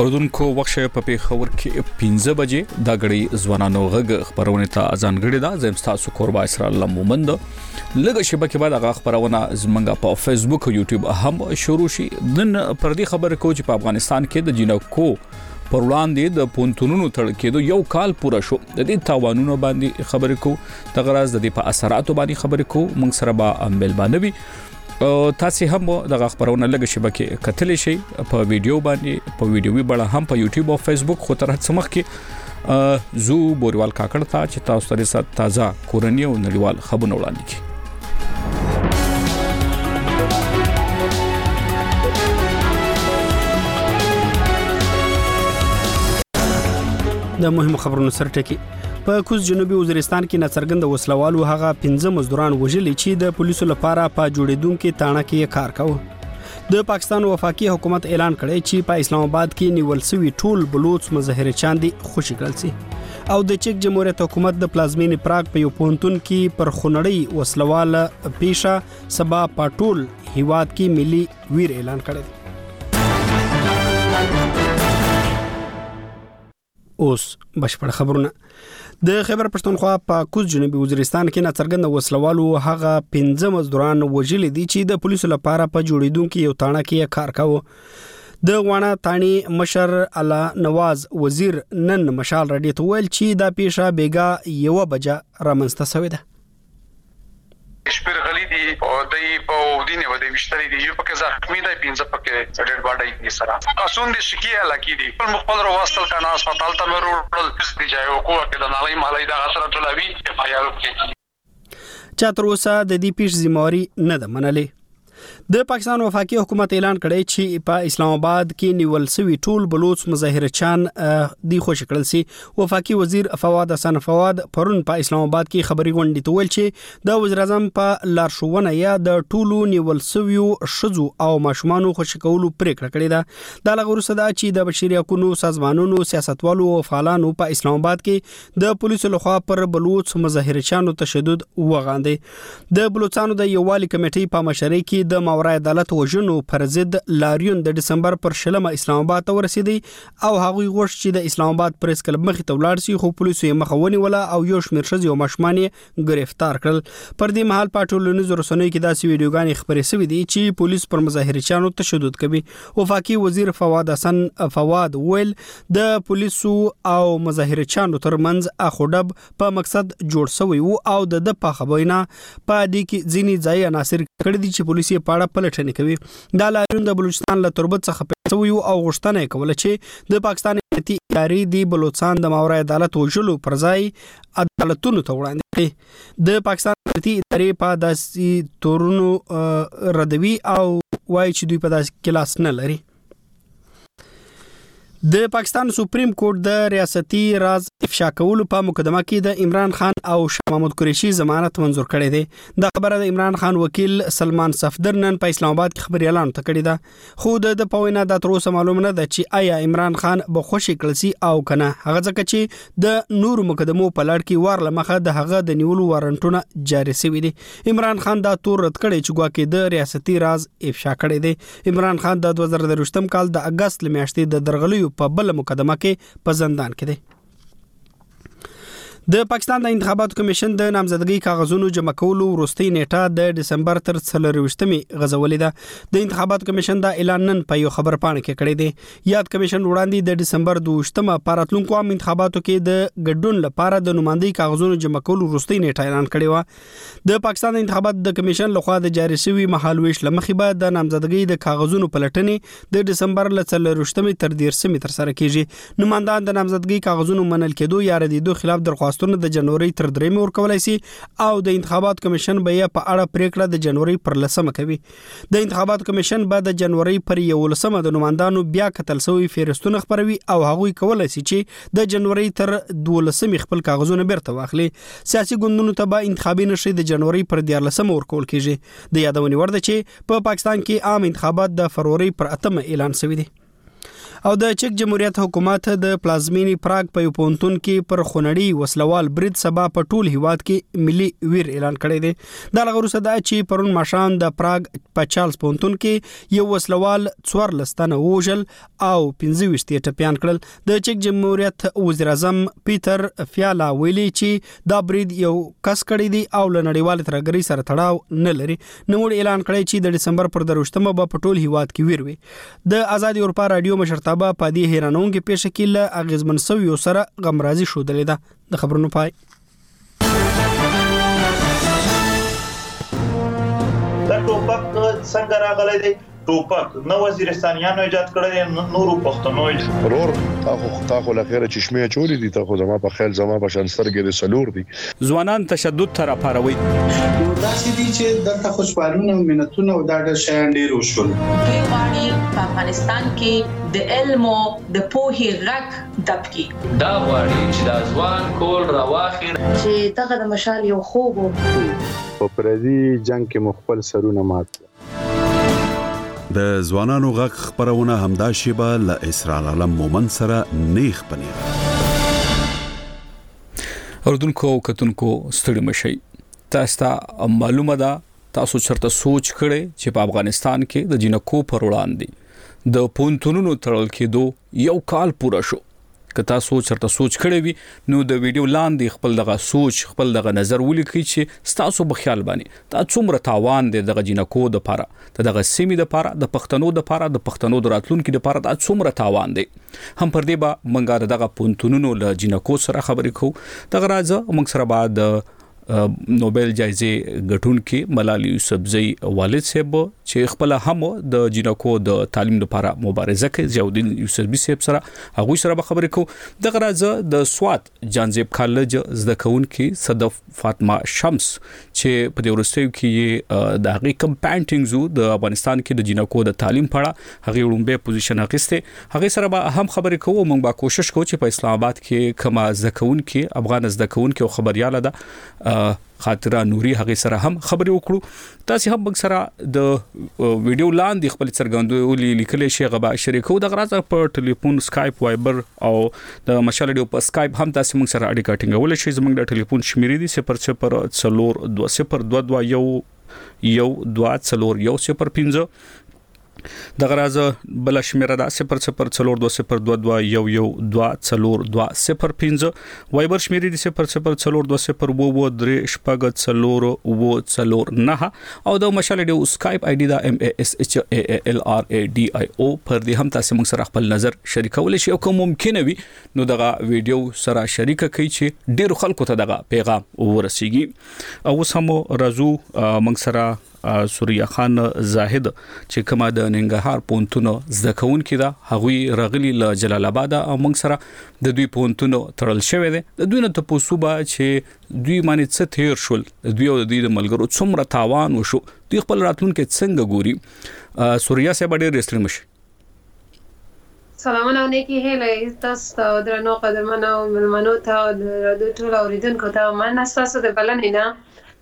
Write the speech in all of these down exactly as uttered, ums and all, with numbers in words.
اوردونکو وخت په پیښور کې پنځه بجې دا غړي ځوانانو غږ خبرونه ته اذان غړي دا زم تاسو قربا اسرائیل لمومند لږ شبکې بعد هغه خبرونه زمنګ په فیسبوک او یوټیوب هم شروع شي نن پر دې خبر کو چې په افغانستان کې د جنکو پر وړاندې د پونتونونو تړل کېدو یو کال پوره شو د دې تاوانونو باندې خبرې کو د غراز د دې په اثراتو باندې خبرې کو موږ سره به عمل باندې تاسو هم د خبرونه لږ شبکې کتلی شي په ویډیو باندې په ویډیوي بڼه هم په یوټیوب او فیسبوک خو تر هڅه مخکې زو بوریوال کاکړ ته چې تاسو سره سات تازه کورنۍ او نړیوال خبرونه وړاندې کړي د مهمو خبرونو سره ټکی په کوز جنوبي وزیرستان کې ناڅرګند وسلوالو هغه پنځه مزدوران وژلي چې د پولیسو لپاره په جوړیدونکو تاڼه کې کار کاوه د پاکستان وفاقي حکومت اعلان کړی چې په اسلام آباد کې نیول شوی ټول بلوچ مظاهره چاندي خوشی کړل سي او د چک جمهوریت حکومت د پلازمینې پراګ په یو پونتون کې پر خنړی وسلواله پیښه سبا پټول هیواد کې ملي ویر اعلان کړی اوس بشپړ خبرونه د خیبر پښتونخوا په کوز جنوبي وزیرستان کې ناڅرګند وسلوالو هغه پنځه مزدوران وژلي دي چې د پولیسو لپاره په جوړیدونکو یو تاڼه کې کار کاوه د غوانا تانی مشر الله نواز وزیر نن مشال رډی ته ویل چې دا پیښه بیګا یو بجه رامنځته شوې ده شپږ غلي دي او دای په ودینه ودی مشتري دي یو پکې زخمی دی پنځه پکې ډېر باډای دي سره اسون دي شکیه لکی دي په مخبل واسطل کنا هسپتال ته ورول دي ځای او کوه کې د نالای مالای د غسر ټلوي اف آی آر کې چا تر اوسه د دې پیښ ذمہواری نه ده منلې د پاکستان وفاقي حکومت اعلان کړی چې په اسلام آباد کې نیول شوی ټول بلوچ مظاهره چان دی خوشی کړل سي وفاقي وزیر فواد حسن فواد پرون په اسلام آباد کې خبري غونډې ته ویل چې د وزیر اعظم په لارښوونه یا د ټولو نیول شوی شذو او ماشومان خوشی کولو پریکړه کړې ده د لغورسه دا چې د بشري حقوقو سازمانونو سیاستوالو او فعالانو په اسلام آباد کې د پولیسو لخوا پر بلوچ مظاهره چانو تشدد وغاندې د بلوچستان د یووالي کمیټې په مشرۍ کې د ماورای عدالت وژنو پر ضد لاریون د دسمبر پر شلمه اسلام آباد ته ورسېدي او هغوی غوښتي چې د اسلام آباد پریس کلب مخې ته ولاړ شي خو پولیسو یې مخه ونیوله او یو شمېر ښځې او ماشومان یې ګرفتار کړل پر دې مهال په ټولنیزو رسنیو کې داسې ویډیوګانې خپرې شوې دي چې پولیس پر مظاهرچیانو تشدد کوي وفاقي وزیر فواد حسن فواد ویل د پولیسو او مظاهرچیانو ترمنځ اخوډب په مقصد جوړ شوی وو او د د په خبرونه په دې کې ځینې ځای عناصر کړي دي چې پولیس یې پاړه پلټنې کوي دا لاریون د بلوچستان له تربت څخه پیښ او غوښتنه کوله چې د پاکستان امنیتي ادارې د بلوچستان د ماورای عدالت وژلو پر ځای عدالتونو ته وړاندې کړي د پاکستان امنیتي ادارې په داسې تورونو ردوي او وایي چې دوی په داسې کلاس نه لري د پاکستان سپریم کورټ د ریاستي راز افشا کولو په مقدمه کې د عمران خان او شاه محمود قریشي ضمانت منظور کړی دی د خبره د عمران خان وکیل سلمان صفدر نن په اسلام آباد کې خبري اعلان تکړی ده خو د پوینا د تر اوسه معلومه نه ده چې آیا عمران خان به خوشی کړسي او کنه هغه ځکه چې د نور مقدمو په لړ کې وار لمخه د هغه د نیولو وارنټونه جاری شوی دي عمران خان دا تور رد کړی چې ګواکې د ریاستي راز افشا کړی دی عمران خان د دوه زره درویشتم کال د اگست لمیاشتې د درغلیو په بل مقدمه کې په زندان کې دی د پاکستان د انتخاباتو کمیشن د نامزدګۍ کاغذونو جمع کولو وروستۍ نیټه د دسمبر تر څلرویشتمې غځولې ده د انتخاباتو کمیشن دا اعلان نن په یو خبر پاڼه کې کړی دی یاد کمیشن وړاندې د دسمبر دوه په راتلونکو عام انتخاباتو کې د ګډون لپاره د نمائندګۍ کاغذونو جمع کولو وروستۍ نیټه اعلان کړې و د پاکستان د انتخاباتو د کمیشن لخوا د جاری شوی مهالويش لمخې به د نامزدګۍ د کاغذونو پلټنې د دسمبر ل څلرویشتمې تر دیرشمې تر سره کیږي نمائندان د نامزدګۍ کاغذونو منل کېدو یا ردیدو خلاف درخواست د جنوري تر درېمې ورکولای شي او د انتخاباتو کمیشن به یې په اړه پریکړه د جنوري پر لسمه کوي د انتخاباتو کمیشن به د جنوري پر یولسمه د نمائندانو بیا کتل شوی فهرستونه خبروي او هغوی کولای شي چې د جنوري تر دولسمې خپل کاغذونه بیرته واخلي سیاسي ګوندونو ته به انتخابي نشي د جنوري پر دیارلسمه ورکول کیږي د یادونې ورده چې په پاکستان کې عام انتخابات د فروری پر اتمه اعلان شوی دي او د چک جمهوریت حکومت د پلازمینی پراګ په پونتون کې پر خونړی وسلوال برید سبا په ټول هیواد کې ملي ویر اعلان کړی دی د لغروسه دا چې پرون ماشام د پراګ په چارلز پونتون کې یو وسلوال څوار لستانه وژل او پنځه وشت ټپيان کړل د چک جمهوریت وزیر اعظم پیټر فیالا ویلي چې دا برید یو کس کړی دی او لنړیوال ترګری سره تړاو نه لري نو اعلان کړی چې د دسمبر پر دروشتمه په ټول هیواد کې ویر وي د آزادي اورپا رادیو مشرتابه په دې هیرانونکو پیشکیل اغیزمن سوي سره غمرازي شو دلیدا د خبرونو پای دا ټوپک څنګه راغلی دی ټوپک نو وزیرستانیانو ایجاد کړی نورو پښتنو ضرور تاسو تاسو لخيره چشمه چوری دي تاسو زما په خیال زما په شان سترګې د سلور دي ځوانان تشدد تر پاروي دا چې دي چې دلته خوشبالونه او مننتونه او دا د شیان ډیر وشول کې واړی په افغانستان کې د علم او د پوهې غږ دبکی دا واړی چې د ځوان کول راواخیر چې دغه د مشال یو خوب په پردي جنگ کې مخبل سرونه مات د ځوانانو غږ خبرونه همدا شیبه ل اسرار علم مومن سره نیخ پنیر اردوونکو کتونکو ستړي مشي تاسو ته معلومه ده تاسو چرته سوچ کړئ چې په افغانستان کې د جنکو پر وړاندې د پونتونونو تړل کېدو یو کال پوره شو که تاسو چرته سوچ کړئ وي نو د ویډیو لاندې خپل دغه سوچ خپل دغه نظر ولیکئ چې تاسو په خیال باندې دا څومره تاوان دی دغه جنکو د پاره دغه سیمې د پاره د پښتنو د پاره د پښتنو د راتلونکو د پاره دا څومره تاوان دی هم پر دې به منګار دغه پونتونونو له جنکو سره خبرې کوو دغه راز موږ سره بعد نوبل جایزه ګټونکي ملالي یوسفزئی والد صاحب چې خپل هم د جنکو د تعلیم لپاره مبارزه کوي جودین یوسفزئی صاحب سره هغه سره به خبرې کوو دغه راز د سوات جانزیب کالج زده کوونکي صدف فاطمه شمس چې په دې ورستیو کې د هغه کم پینټینګز د افغانستان کې د جنکو د تعلیم پړه هغه وړومبه پوزیشن اخیسته هغه سره به هم خبرې کوو موږ به کوشش کوو چې په اسلام آباد کې کما زده کوونکي افغان زده کوونکي او خبرياله ده خاطره نوري هغه سره هم خبرې وکړو تاسو هم موږ سره د ویډیو لاندې خپل څرګندولې لیکلې شی غبا شریکو د غراځ په ټلیفون سکایپ وایبر او د مشال ډیو په سکایپ هم تاسو موږ سره اړیکه ټینګول شي زموږ د ټلیفون شمیرې دي صفر صفر څلور دوه صفر دوه دوه یو یو دوه څلور یو صفر پنځه د غراز بل شمیره ده صفر صفر څلور دوه صفر دوه دوه یو یو دوه څلور دوه صفر پنځه وایبر شمیرې دي صفر صفر څلور دوه صفر وو وو درې شپږ څلور وو څلور نه او د مشال ډیو سکایپ آی ډی دا ام ا اس ایچ ا ال ار ا ډی آی او پر دې هم تاسو موږ سره خپل نظر شریکول شي او کوم ممکن وي نو دغه ویډیو سره شریک کړئ چې ډیرو خلکو ته دغه پیغام ورسیږي او سمو رازو موږ سره سوریا خان زاهد چې کومه د ننګرهار پونتونو زده کوونکي دا هغوی رغلی له جلال آباد او موږ سره د دوی پونتونو تړل شوی دی د دوی نه ته پوسوبه چې دوی باندې څه تیر شول دوی او د ملګرو څومره تاوان وشو دوی خپل راتلونکي څنګه ګوري سوریا سه ډېر رسټل مشي سلامونه نیکی هله تاسو ته درنو قدمونه او ملمنو ته د ټول اوریدونکو ته من تاسو د بلنې نه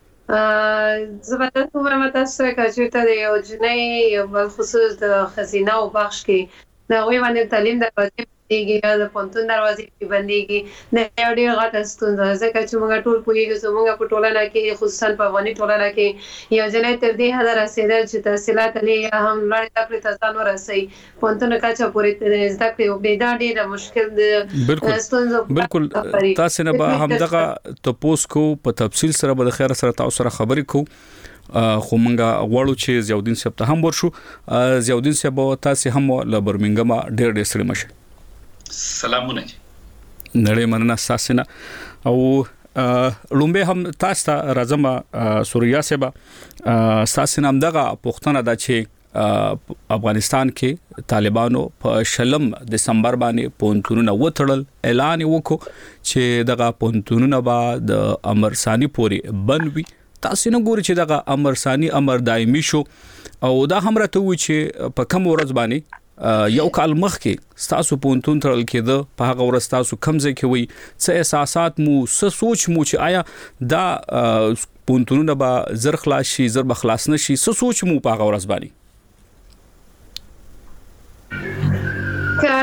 زبردست کومه تاسو چې ته د یو جنۍ بل خصوص د خزینه او بخش کې دا وی باندې تعلیم دروازې بنديږي د پونتون دروازې بنديږي د یو ډیر غټ ستونزه ځکه چې موږ ټول پوهیږو چې موږ په ټولنه کې خصوصا په افغاني ټولنه کې یو جنۍ تر دې حد رسیدل چې تحصیلات لري هم لړ تکلیف ځان ورسي پونتون کچا پورې زده کړې او دا ډیره مشکل د ستونزه بالکل تاسو نه به هم دغه تاسو کو په تفصیل سره به خیر سره تاسو سره خبرې کو خو مونږه غواړو چې زیاودین صاحب ته هم ورشو زیاودین صاحب تاسو هم له برمنګم ډېر ډېر سره مشه سلامونه نړۍ مننه ساسنه او لومبه هم تاسو ته راځم سوریا صاحب ساسنه هم دغه پښتنه د چې افغانستان کې طالبانو په شلم دسمبر باندې پونتونونه وټړل اعلان وکړ چې دغه پونتونونه به د امر ثانی پوري بنوي تاسو نه ګوري چې دغه امر ثانی امر دایمي شو او دا هم راته و چې په کوم ورځ باندې یو کال مخکې تاسو پونتون ترل کېده په هغه ورځ تاسو کمزې کې وي څه احساسات مو څه سوچ مو چې آیا دا پونتونونه به زر خلاص شي زر به خلاص نشي څه سوچ مو په هغه ورځ باندې که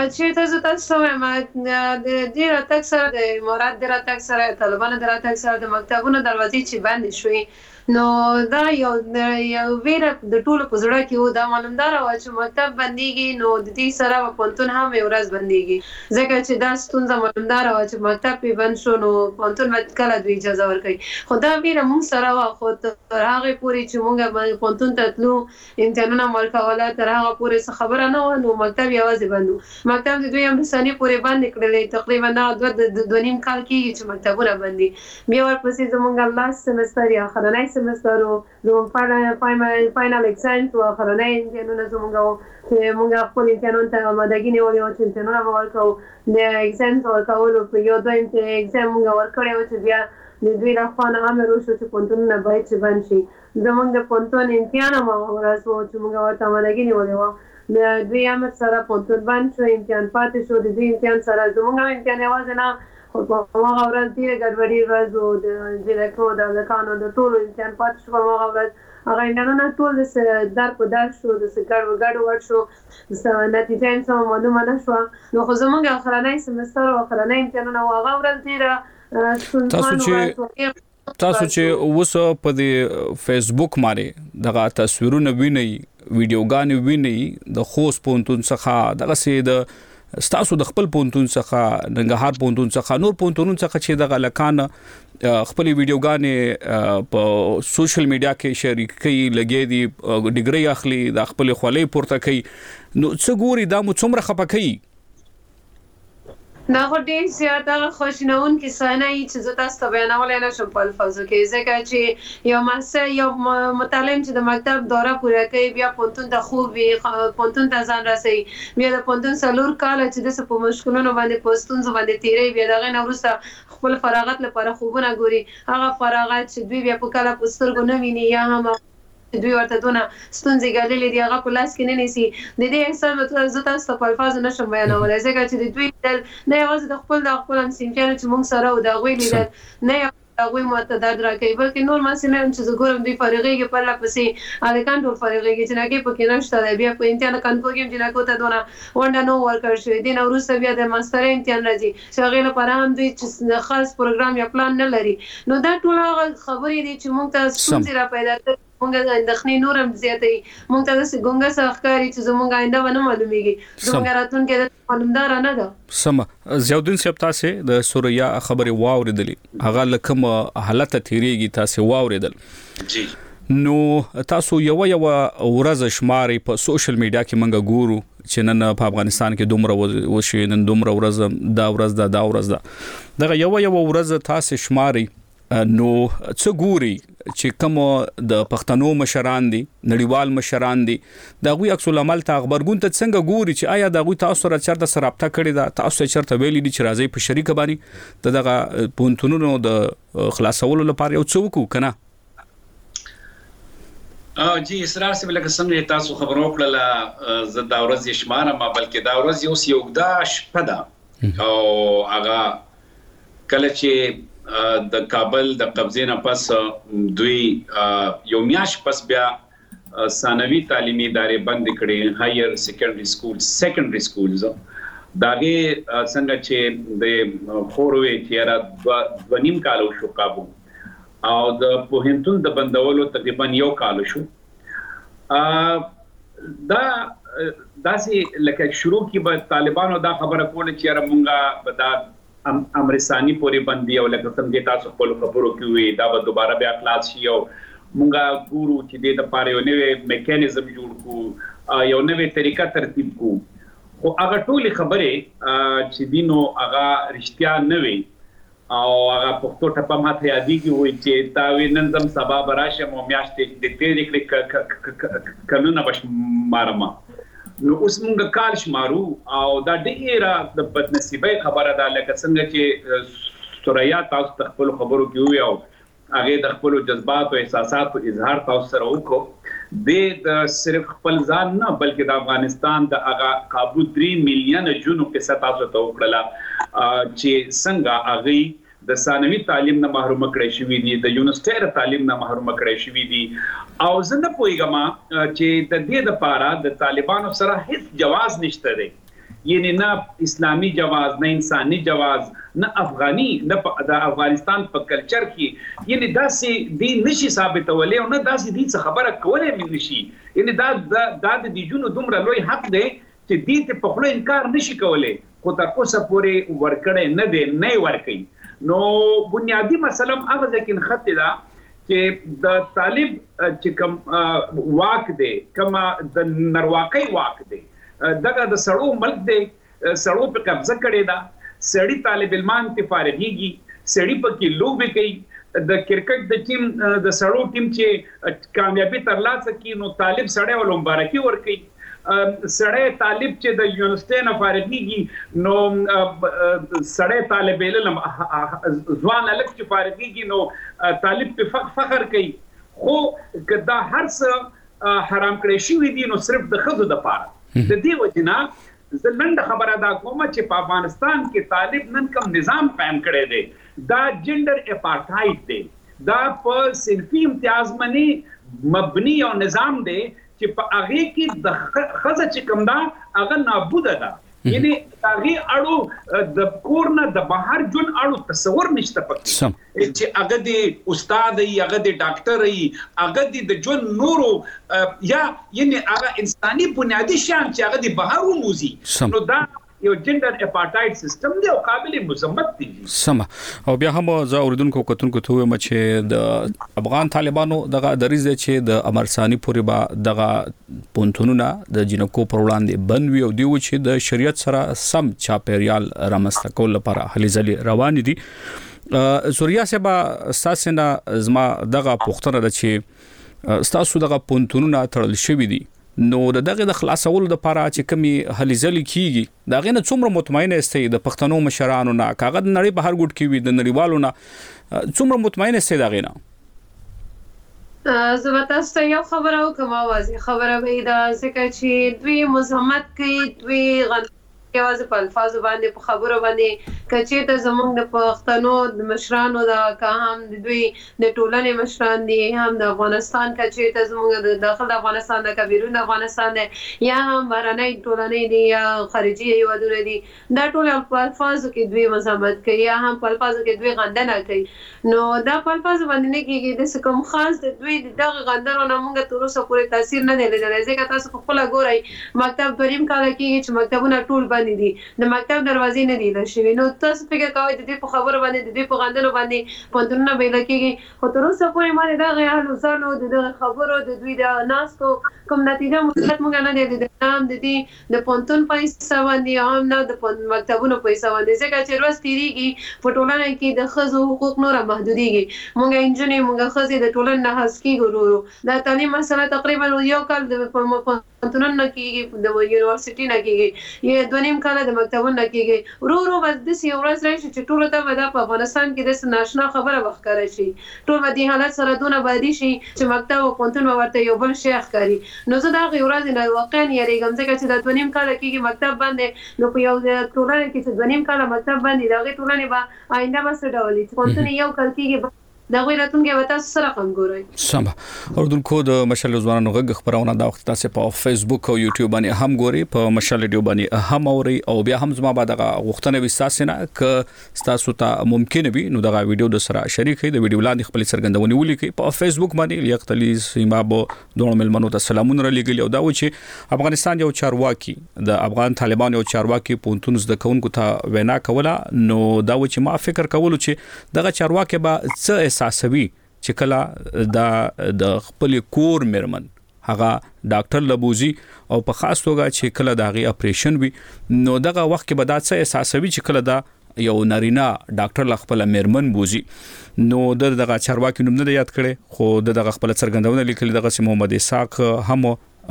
چې تاسو تاسو ما د دې راتګ سره د مراد د راتګ سره طالبانو د راتګ سره د مکتبونو دروازې چې بند شوې نو دا یو یو ویره د ټولو په زړه کې و دا معلومدار و چې مکتب بنديږي نو د دې سره په پونتون هم یو ورځ بنديږي ځکه چې دا ستونزه معلومدار و چې مکتب په بند شو نو پونتون باید کله دوی اجازه ورکړي خو دا ویره موږ سره و خو تر هغه پورې چې موږ پونتون ته تلو امتحانونه ورکوله تر هغه پورې خبره نه و نو مکتب یوازې بندو مکتب د دوی هم سنې پورې بند کړل تقریبا دا دوه نیم کال کېږي چې مکتبونه بندي بیا ورپسې زموږ لاست سمستر یا اخرنی سمستر او زموږ فاینل فاینل اکزام او اخرنی امتحانونه زموږ چې موږ خپل امتحانونو ته آمادګي نیولې وه چې امتحانونه به ورکوو د اکزام ورکولو په یو دویم اکزام موږ ورکړی و چې بیا د دوی لخوا نه امر وشو چې پونتونونه باید چې بند شي زموږ د پونتون امتحان هم هغه ورځ و چې موږ ورته آمادګي نیولې وه د دوی امر سره پونتون بند شو امتحان پاتې شو د دوی امتحان سره زموږ هم امتحان یوازې نه خو په هغه ورځ ډېره ګډوډي ورځ و د جلکو د هلکانو د ټولو امتحان پاتې شو په هغه ورځ هغه امتحانونه ټول د در په در شو داسې ګډ ګډوډ شو نتیجه یې سمه معلومه نه شوه نو خو زموږ اخرنی سمستر او اخرنی امتحانونه و هغه ورځ ډېره ستونزمن ورځ تاسو چې اوس په دې فیسبوک باندې دغه تصویرونه وینئ ویډیوګانې وینئ د خوست پونتون څخه دغه سي د ستاسو د خپل پونتون څخه ننګرهار پونتون څخه نور پونتونونو څخه چې دغه لکان خپل ویډیوګانې په سوشل میډیا کې شریک کوي لګي دي ډیګري اخلي د خپل خولې پورته کوي نو څه ګوري دا مو څومره خپه کوي دا خو ډېر زیات هغه خواشینونکې صحنه وي چې زه تاسو ته بیانولی نه شم په الفاظو کې ځکه چې یو محصل یو متعلم چې د مکتب دوره پوره کوي بیا پونتون ته خوب وي پونتون ته ځان رسوي بیا د پونتون څلور کاله چې داسې په مشکلونو باندې په ستونزو باندې تېروي بیا د هغې نه وروسته خپل فراغت لپاره خوبونه ګوري هغه فراغت چې دوی بیا په کله په سترګو نه ویني یا هم دوی ورته دونه ستونزې ګاللې دي هغه په لاس کې نه نیسي د دې احساس زه تاسو ته په الفاظو نه شم بیانولی ځکه چې د دوی لیدل نه یوازې د خپل د خپل همصنفیانو چې موږ سره و د هغوی لیدل نه هغوی ماته درد راکوي بلکې نور محصلین چې زه ګورم دوی فارغېږي پرله پسې هلکان ټول فارغېږي جنکۍ پکې نشته دی بیا په امتحان کانکور کې هم جنکو ته دونه ونډه نه ورکړل شوې دې نه وروسته بیا د ماسټرۍ امتحان راځي چې هغې لپاره هم دوی چې خاص پروګرام یا پلان نه لري نو دا ټول هغه خبرې دي چې موږ ته ستونزې را پیدا کوي مونږ اندېښنې نور هم زیاتوي مونږ ته داسې ګونګه څه ښکاري چې زموږ آینده به نه معلومیږي زموږ راتلونکی د معلومداره نه ده سمه ضیاءالدین صاحب تاسې د سوریا خبرې واورېدلې هغه له کوم حالته تېرېږي تاسې واورېدل جی نو تاسو یو یو ورځ شماري په سوشل میډیا کې منګه ګورو چې نن په افغانستان کې دومره وشي نن دومره ورځ دا ورځ دا دا ورځ دا دغه یو یو ورځ تاسو شماري نو څه ګوري چې کوم د پښتنو مشران دي نړیوال مشران دي دا غوي عکس العمل ته خبرګون ته څنګه ګوري چې آیا دا غوي تاسو سره چرته سره رابطه کړی دا تاسو چرته ویلي دي چې راځي په شریک باندې دغه پونتونونو د خلاصولو لپاره یو څوک کنه اه جی اسرار سے لکه څنګه تاسو خبر وکړه زه دا ورځ شماره ما بلکې دا ورځ یو سیوګدا شپه ده او هغه کله چې د کابل د قبضې نه پس دوی یو میاش پس بیا ثانوي تعلیمي ادارې بند کړې هایر سیکنډري سکول سیکنډري سکولز داګه څنګه چې د خوروي چې را ونیم کال شو کابو او د پوهنتون د بندولو تقریبا یو کال شو دا داسې لکه شروع کې به طالبانو دا خبره کوله چې را مونږه دا امرستاني پوری بندي او لکه څنګه تاسو خپل خبرو کې وي دا به دوباره بیا خلاص شي او مونږه ګورو چې د لپاره یو نوې میکانیزم جوړ کو یو نوې طریقه ترتیب کو خو هغه ټولې خبرې چې دینو هغه رښتیا نه وي او هغه پښتو ټپه ماته یادېږي وي چې تا وینم زم سبا براشه مو میاشتې د تیرې کړې قانون بش مارما نو اوس موږ کال شمارو او دا ډیره د بدنصیبۍ خبره ده لکه څنګه چې سوریا تاسو د خپل خبرو کې وي او هغه د خپل جذبات او احساسات اظهار تاسو سره وکړو د صرف خپل ځان نه بلکې د افغانستان د هغه قابو درې میلیون جنو کې ستاسو ته وکړه چې څنګه هغه د ثانوي تعلیم نه محروم کړی شوی دي د یونیورسيټي تعلیم نه محروم کړی شوی دي او زه نه پوهیږم چې د دې لپاره د طالبانو سره هیڅ جواز نشته دی یعنی نه اسلامي جواز نه انساني جواز نه افغاني نه د افغانستان په کلچر کې یعنی داسې دی نشي ثابتولې او نه داسې دی څه خبره کولای مې نشي یعنی دا د دې جنو دومره لوی حق دی چې دې ته په خپل انکار نشي کولای خو تر اوسه پورې ورکړې نه دی نه ورکړي نو بنیادی مسله هغه ځکه خط ده چې د طالب چې کوم واک دی کوم د نرواکۍ واک دی دغه د سړو ملک دی سړو په قبضه کړی دا سړی طالب علمان ته فارغيږي سړی په کې لوبي کوي د کرکټ د ټیم د سړو ټیم چې کامیابی ترلاسه کړي نو طالب سړی ول مبارکي ورکړي سړی طالب چې د یونیورسيټي نه فارغيږي نو سړی طالب علم ځوان الک چې فارغيږي نو طالب په فخر کوي خو کدا هر څه حرام کړی شي دي نو صرف د خزو د پاره د دې وجنه زلند خبره دا کوم چې په افغانستان کې طالب نن کوم نظام قائم کړی دی دا جندر اپارټایډ دی دا په صنفي امتیاز باندې مبني او نظام دی چې په هغه کې د خزه چې کوم دا هغه نابوده ده یعنی هغه اړو د کورنه د بهر جون اړو تصور نشته پکې چې هغه د استاد ای هغه د ډاکټر ای هغه د جون نورو یا یعنی هغه انساني بنیادی شان چې هغه د بهر وموزي نو دا یو جندر اپارټایډ سیستم دی او قابل مذمت دی سم او بیا هم زه اوریدونکو کتونکو ته وایم چې د افغان طالبانو دغه دریځ دی چې د امرسانی پورې با دغه پونتونونه د جنکو پر وړاندې بند وي او دی چې د شریعت سره سم چاپیریال رامنځته کول لپاره هلي ځلي روان دي سوریا سبا ساسنه زما دغه پوښتنه ده چې تاسو دغه پونتونونه تړل شوی دي نو دغه د خلاصولو د لپاره چې کمی هلي ځلي کیږي دا غینه څومره مطمئن استئ د پښتنو مشرانو نه کاغذ نړۍ بهر ګډ کی وي د نړیوالو نه څومره مطمئن استئ دا غینه زبتا ست یو خبره کوم واضح خبره وي دا ځکه چې دوی مزاحمت کوي دوی غن یوازې په الفاظو باندې په خبرو باندې کچې ته زموږ د پښتنو د مشرانو دا که هم د دوی د ټولنې مشران دي هم د افغانستان کچې ته زموږ د داخل افغانستان د کبیرون افغانستان دی یا هم بهرنۍ ټولنې دي یا خارجي هیوادونه دي دا ټول په الفاظو کې دوی مزاحمت کوي یا هم په الفاظو کې دوی غندنه کوي نو دا په الفاظو باندې نه کېږي د کوم خاص د دوی دغه غندنو نه موږ تر اوسه پورې تاثیر نه دی لیدلی ځکه تاسو په خپله ګورئ مکتب دویم کاله کېږي چې مکتبونه ټول بند دي د مکتب دروازې نه دي لشي نو تاسو فکر کوئ د دې په خبرو باندې د دې په غندلو باندې پونتونه به لکېږي خو تر اوسه پورې ما دا غیال وسانو د دغه خبرو د دوی د ناستو کوم نتیجه مثبت مونږ نه دی د نام د دې د پونتون پیسې باندې هم نه د مکتبونو پیسې باندې ځکه چې روز تیریږي په ټولنه کې د ښځو حقوق نور محدودېږي مونږ انجنې مونږ ښځې د ټولنې نه حذف کېږو دا تعلیم مسله تقریبا یو کال د پونتونو نه کېږي د یونیورسيټي نه کېږي یا دوه نیم کال د مکتبونو نه کېږي ورو ورو بس داسې یو ورځ راشي چې ټولو ته به دا په افغانستان کې داسې ناشنا خبره به ښکاره شي ټول به دې حالت سره دونه بادي شي چې مکتب او پونتون به ورته یو بل شی ښکاري نو زه د هغې ورځې نه واقعا یېرېږم ځکه چې دا دوه نیم کاله کېږي مکتب باندې نو په یو ټولنه کې چې دوه نیم کاله مکتب باندې د هغې ټولنې به آینده به څه ډول وي چې پونتون یو کال کېږي دا غوړه راتونګي وتا سره کوم ګورئ سم اوردونکو د مشال ځوانانو غږ خبرونه دا وخت تاسو په فیسبوک او یوټیوب باندې هم ګوري په مشال ویډیو باندې هم اوري او بیا هم زما بعد غوښتنه وستاسنه ک تاسو ته ممکن وي نو دا ویډیو د سره شریک کړئ د ویډیو لاندې خپل سرګندونی ولیکي په فیسبوک باندې لیاقتلی سیما بو دوه ملمنو ته سلامونه لګیلی او دا و چې افغانستان یو چارواکي د افغان طالبان یو چارواکي پونتون زده کوونکو ته وینا کوله نو دا و چې ما فکر کولو چې دغه چارواکي به څه اساسوي چې کله دا د خپل کور مرمن هغه ډاکټر لبوزي او په خاص توګه چې کله دا غي اپریشن وي نو دغه وخت کې به دا څه اساسوي چې کله دا یو نارینه ډاکټر ل خپل مرمن بوزي نو دغه چارواکي نوم نه یاد کړي خو دغه خپل څرګندونه لیکلي دغه محمد اسحاق هم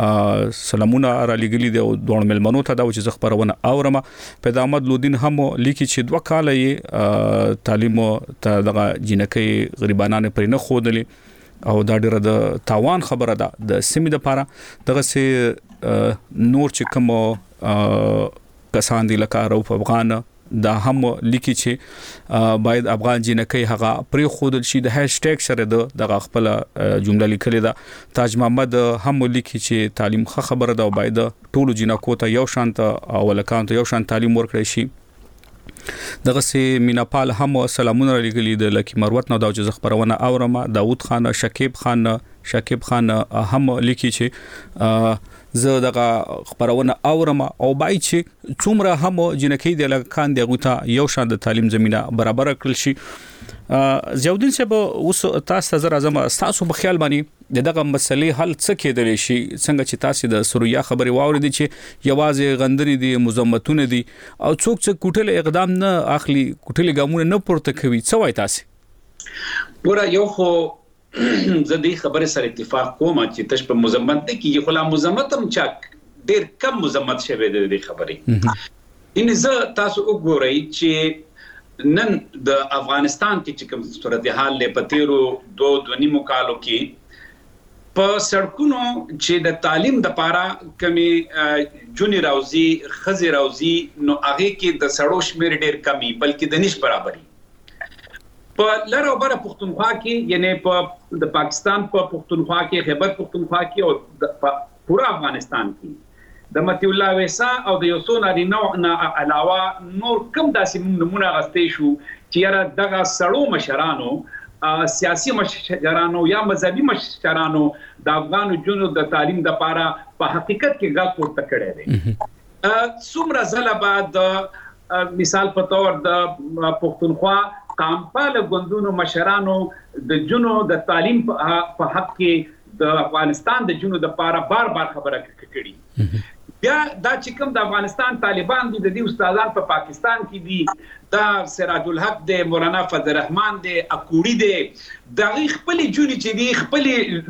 سلامونه را لګلی دی او دوه ملمنو ته دا چې خبرونه اورم پیدا احمد لودین هم لیکي چې دوه کال یې تعلیم ته دغه جنکې غریبانه پرې نه خودلې او دا ډیره د تاوان خبره ده د سیمې لپاره دغه سي نور چې کوم کسان دي لکه روف افغان دا هم لیکي چې باید افغان جنکۍ هغه پرې خودل شي د هاشټیګ سره د دغه خپل جمله لیکلې ده. تاج محمد هم لیکي چې تعلیم ښه خبره ده او باید ټولو جنکو ته یو شانت او ولکان ته یو شانت تعلیم ورکړي شي. دغه سي میناپال هم سلامونه لګلي د لکی مروت نو دا چې خبرونه اورم. داوود خان شکیب خان شکیب خان هم لیکي چې زه دغه خبرونه اورم او بای چې څومره هم جنکۍ د لکان دغه ته یو شان د تعلیم زمينه برابر کړل شي. زیاودین صاحب اوس تاسو زر اعظم تاسو په خیال باندې دغه مسلې حل څه کېدل شي؟ څنګه چې تاسو د سرویا خبري واوریدي چې یوازې غندري دي مزمتونه دي او څوک څه کوټل اقدام نه اخلي کوټل ګامونه نه پورته کوي، څه وای تاسو؟ ګوره یو خو زه دې خبره سره اتفاق کوم چې تاسو په مزمت دي کې خلا مزمت هم چا ډېر کم مزمت شوی د دې خبرې. ان زه تاسو وګورئ چې نن د افغانستان کې چې کوم صورتحال له پتیرو دو دونی مکالو کې په سړکونو چې د تعلیم د پاره کمی جونی راوزی خزي راوزی نو هغه کې د سړو شمیر ډېر کمی بلکې د نش برابرۍ په لاره وبره پښتونخوا کې یعنی په د پاکستان په پښتونخوا کې خیبر پښتونخوا کې او د پورا افغانستان کې د متی الله ویسا او د یوسون اړ نوع نه علاوه نور کم داسې نمونه غستې شو چې یاره دغه سړو مشرانو سیاسي مشرانو یا مذهبي مشرانو د افغان جنو د تعلیم د پاره په حقیقت کې غږ پورته کړی دی. څومره ځله بعد مثال په تور د پښتونخوا قامپال غوندونو مشرانو د جنو د تعلیم په حق کې د افغانستان د جنو د پاره بار بار خبره کړي. بیا دا چې کوم د افغانستان طالبان دي د دې استادان په پا پاکستان کې دي دا سراج الحق دی مولانا فضل الرحمن دی اکوړي دی د خپل جونی چې دي خپل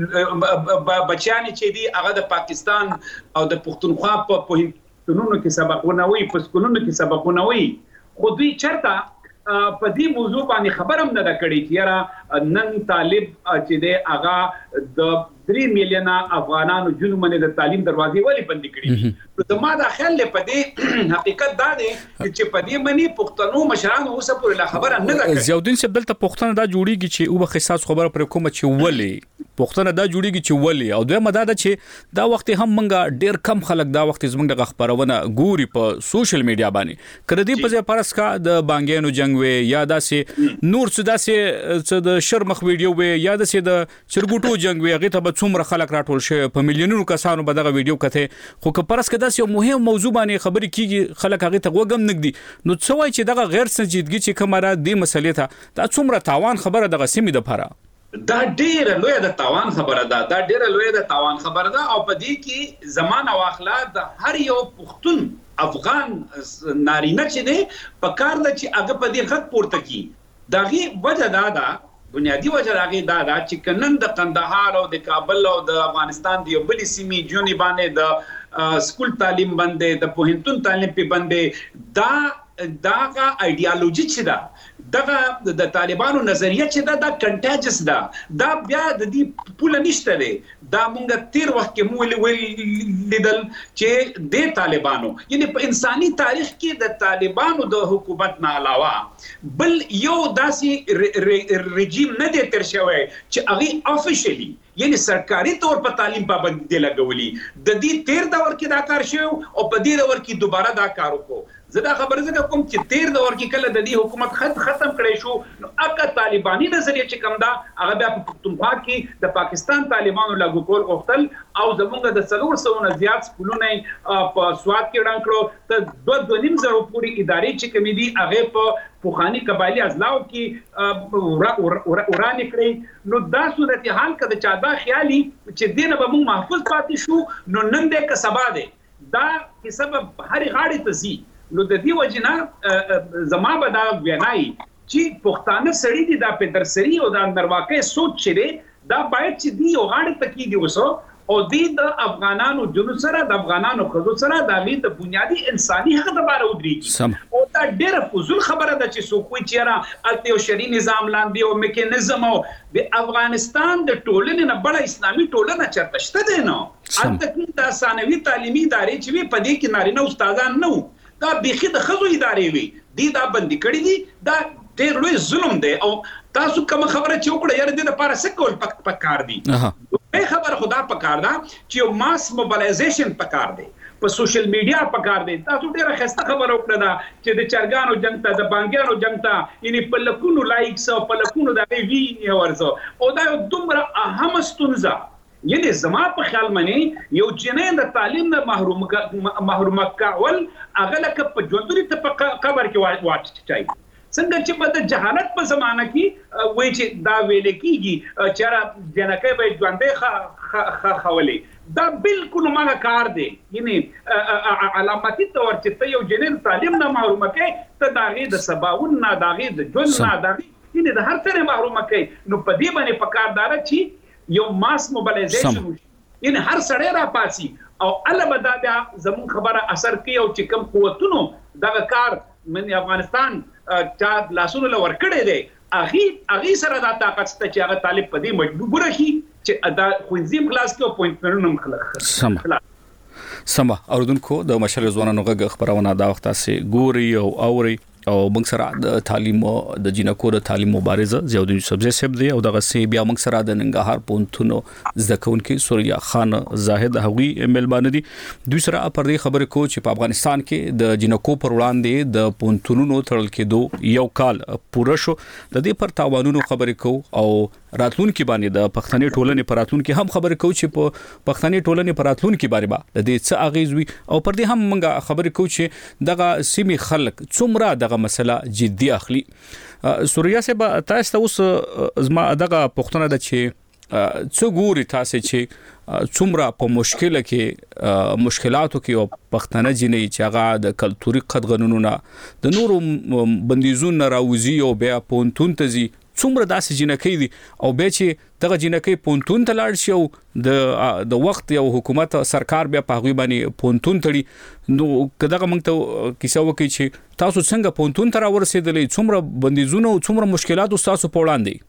بچیان چې دي هغه د پاکستان او د پښتونخوا په پوهنتونونو کې سبقونه وي په سکولونو کې سبقونه وي خو دوی چرته په دې موضوع باندې خبرم نه کړی چې یاره نن طالب چې دی هغه د درې میلیونه افغانانو جنو منې د تعلیم دروازې ولې بندې کړې. نو زما دا خیال دی په دې حقیقت دا دی چې په دې منې پښتنو مشرانو اوسه پورې لا خبره نه ده کړې. زیاودین صاحب دلته پښتنه دا جوړیږي چې او به خصاص خبره پر کومه چې ولې پښتنه دا جوړیږي چې ولې او دوی مداده چې دا وخت هم منګه ډیر کم خلک دا وخت زمنګ د خبرونه ګوري په سوشل میډیا باندې کړه دې په ځای پرس کا د بانګینو جنگ وي یا داسې نور څه داسې د شرمخ ویډیو وي یا داسې د چرګوټو جنگ وي هغه ته څومره خلک راټول شي په میلیونونو کسانو به دغه ویډیو کته خو که پرس کدا یو مهم موضوع باندې خبرې کیږي خلک هغه ته وګم نګدي نو څه وای چې دغه غیر سنجیدګي چې کومه دې مسلې ته دا څومره تاوان خبره دغه سیمې د پاره دا ډیره لوی د تاوان خبره ده دا ډیره لوی د تاوان خبره ده او په دې کې زمانه واخلا د هر یو پښتون افغان نارینه چې دی په کار د چې هغه په دې غږ پورته کی دغه وجه دا ده بنیادی وجه راغی دا دا چې کنن د قندهار او د کابل او د افغانستان دی بل سیمې جونی باندې د سکول تعلیم باندې د پوهنتون تعلیم په باندې دا داغه ایډیالوژي چې دا دغه د طالبانو نظریه چې دا د کنټاجس دا دا بیا د دې پوله نشته دی دا مونږ تیر وخت کې مو لیدل چې د طالبانو یعنی په انساني تاریخ کې د طالبانو د حکومت نه علاوه بل یو داسې رژیم نه دی تر شوی چې هغه افیشلی یعنی سرکاري طور په تعلیم پابندي لګولي د دې تیر دور کې دا کار شو او په دې دور کې دوباره دا کار وکړو. زه دا خبره زه کوم چې تیر دور کې کله د دې حکومت خط ختم کړی شو نو اګه طالباني نظریه چې کوم دا هغه بیا په پښتونخوا کې د پاکستان طالبانو لاګو کول غوښتل او زمونږ د څلور سوو نه زیات سکولونه په سواد کې ډنګ کړو ته دوه دوه نیم زره پورې ادارې چې کومې دي هغه په پوخانی قبایلی ازلاو کې ورانې کړې نو دا صورتحال کده چا دا خیالي چې دینه به موږ محفوظ پاتې شو نو نن دې که سبا دې دا کې سبب هر غاړې ته زی نو د دې وجنه زما به دا وینای چې پښتانه سړی دي دا په درسري او دا نرواکې سوچ چره دا باید چې دی او غاړې تکیږي وسو او د افغانانو جنو سره د افغانانو خزو سره د امید د بنیادی انساني حق د باره ودرېږي او دا ډېر فضول خبره ده چې څوک وایي چې را الته یو شرعي نظام لاندې او میکانیزم او د افغانستان د ټولنې نه بڑا اسلامي ټولنه چرته شته دی نو الته د ثانوي تعلیمي ادارې چې په دې کې نارینه استادان نه دا بيخي د خزو ادارې وي دی دا بندي کړی دي دا ډېر لوی ظلم دی او تاسو کوم خبره چې وکړه یاره د لپاره څه کول پکار دي به خبر خدا پکار دا چې یو ماس موبلایزیشن پکار دی په سوشل میډیا پکار دی تاسو ډېر خسته خبره وکړه دا چې د چرګانو جنگ ته د بانګیانو جنگ ته یعنی په لکونو لایکس او په لکونو د وی ورزو او دا یو دومره اهم ستونزه یعنی زما په خیال منی یو جنین د تعلیم نه محروم محروم کول هغه لکه په ژوندوري ته په قبر کې واچي څنګه چې په د جهالت په زمانہ کې وای چې دا ویل کېږي چې را جنکه به ژوندې خ خولې دا بالکل ماګه کار دی یعنی علامتي تور چې ته یو جنین تعلیم نه محروم کې ته داغه د سباون نه داغه د جون نه داغه یعنی د هر څه محروم کې نو په دې باندې پکاردار چې یو ماس موبلایزیشن یعنی هر سړی را پاسي او البته بیا زمون خبره اثر کوي او چې کم قوتونو دغه کار من افغانستان چا لاسونو لور کړی دی اغي اغي سره دا طاقت ست چې هغه طالب په دې مجبور شي چې دا خوځیم خلاص کې پوینټونه مخلخ سم سم اوردونکو د مشر ځوانانو غږ خبرونه دا وخت سي ګوري او اوري او موږ سره د تعلیم د جنکو د تعلیم مبارزه زیاودین سبزی سب دی او دغه سی بیا موږ سره د ننګرهار پونتونو زدکون کې سوریا خان زاهد هغوی ملبان دي دوی سره پر دې خبرې کو چې په افغانستان کې د جنکو پر وړاندې د پونتونو تړل کېدو یو کال پوره شو د دې پر تاوانونو خبرې کو او راتلونکي باندې د پښتني ټولنې پر راتلونکي هم خبرې کو چې په پښتني ټولنې پر راتلونکي باندې با د دې څه اغیز وي او پر دې هم موږ خبرې کو چې دغه سیمې خلک څومره دغه مسله جدي اخلي سوریا سے با تاسو اوس زما دغه پښتنه د چې څو ګوري تاسو چې څومره په مشکله کې مشکلاتو کې او پښتنه جنې چې هغه د کلتوري قدغنونو د نورو بندیزونو راوځي او بیا پونتون ته زی څومره داسې جنکې دي او به چې دغه جنکې پونتون ته لاړ شي او د د وخت یو حکومت سرکار بیا په غوي باندې پونتون تړي نو کداغه موږ ته کیسه وکړي چې تاسو څنګه پونتون ته راورسېدلې څومره بندیزونه او څومره مشکلات تاسو په وړاندې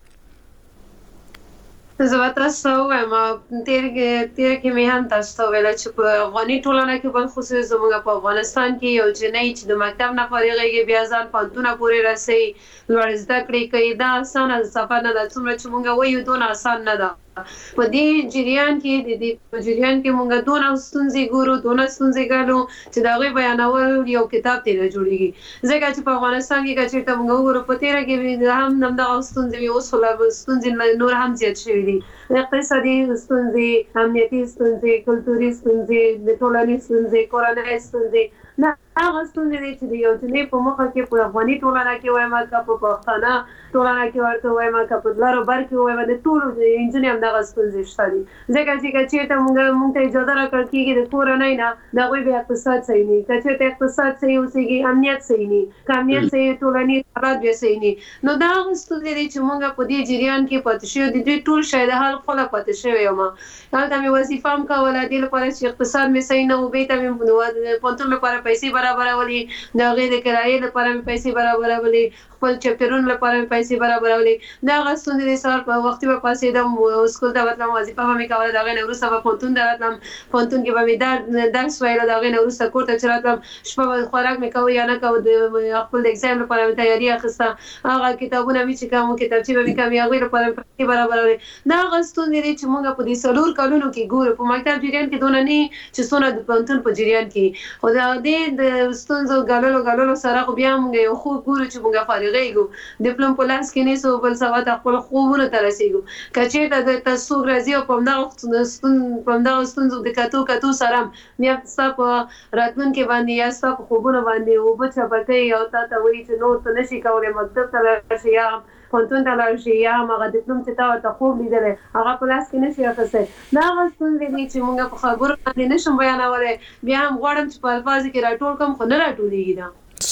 زه تاسو وایم تیر تیر کې مې هم تاسو ویل چې په افغاني ټولنه کې بل خصوصي زموږ په افغانستان کې یو جنۍ چې د مکتب نه فارغېږي بیا ځان پوهنتون پورې رسي لوړ زده کړې کوي دا اسانه سفر نه ده څومره چې موږ وایو دونه اسان نه ده په دې جریان کې د دې په جریان کې موږ دونه ستونزې ګورو دونه ستونزې ګالو چې دا غي بیانول یو کتاب تیر جوړیږي ځکه چې په افغانستان کې چې ته موږ ګورو په تیر کې هم نم دا ستونزې اوس ولا ستونزې نور هم زیات شوي دي اقتصادي ستونزې امنیتي ستونزې کلتوري ستونزې د ټولنې ستونزې کورنۍ ستونزې نه هغه ستونزې دي چې یو ځنې په مخه کې په افغاني ټولنه کې وایم کا په پښتانه ټولنه کې ورته وایم کا په لارو بر کې وایم د ټولو انجینر هم دغه ستونزې شته دي ځکه چې چې ته موږ موږ ته اجازه راکړ کېږي د کورنۍ نه دا غوي به اقتصاد صحیح نه کچې ته اقتصاد صحیح اوسېږي امنیت صحیح نه کامیاب صحیح ټولنې حالات به صحیح نه نو دا ستونزې دي چې موږ په دې جریان کې پاتې شو د دې ټول شاید حل خپل پاتې شو یم دا مې وظیفه هم کوله د لپاره چې اقتصاد مې صحیح نه وبې ته مې پونتون لپاره پیسې برابرولې دا غیر کرایې لپاره مې پیسې برابرولې خپل چپټرون لپاره مې پیسې برابرولې دا غوښتنې د سال په وخت په پاسې د سکول ته وتلم وظیفه مې کوله دا غیر وروسته په پونتون دراتلم پونتون کې به مې درس ویل دا غیر وروسته کور ته چراتم شپه خوراک مې کوي یا نه کوي د خپل ایگزام لپاره مې تیاری اخیسته هغه کتابونه مې چې کوم کتابچې به مې کوي هغه لپاره پیسې برابرولې دا غوښتنې دي چې موږ په دې سلور کلونو کې ګورو په مکتب جریان کې دونه نه چې څونه د پونتون په جریان کې خو دا د ستونزو غللو غللو سره خو بیا موږ یو خو ګورو چې موږ فارغېږو ډیپلوم په لاس کې نه سو بل سوا د خپل خوبونو ته رسیدو کچې د تاسو راځي او په دغه ستون په دغه ستونزو د کاتو کاتو سره بیا تاسو راتلونکي باندې یا تاسو خوبونه باندې او په چپکې او تاسو وایي چې نو ته نشي کولای مکتب ته راشي یا پونتون ته لاړ شي یا هغه ډیپلوم چې تا ته خوب لیدل هغه په لاس کې نشي اخیستی دا هغه ستونزې دي چې موږ په خبرو باندې نشم بیانولی بیا هم غواړم چې په الفاظ کې راټول کوم خو نه راټولېږي دا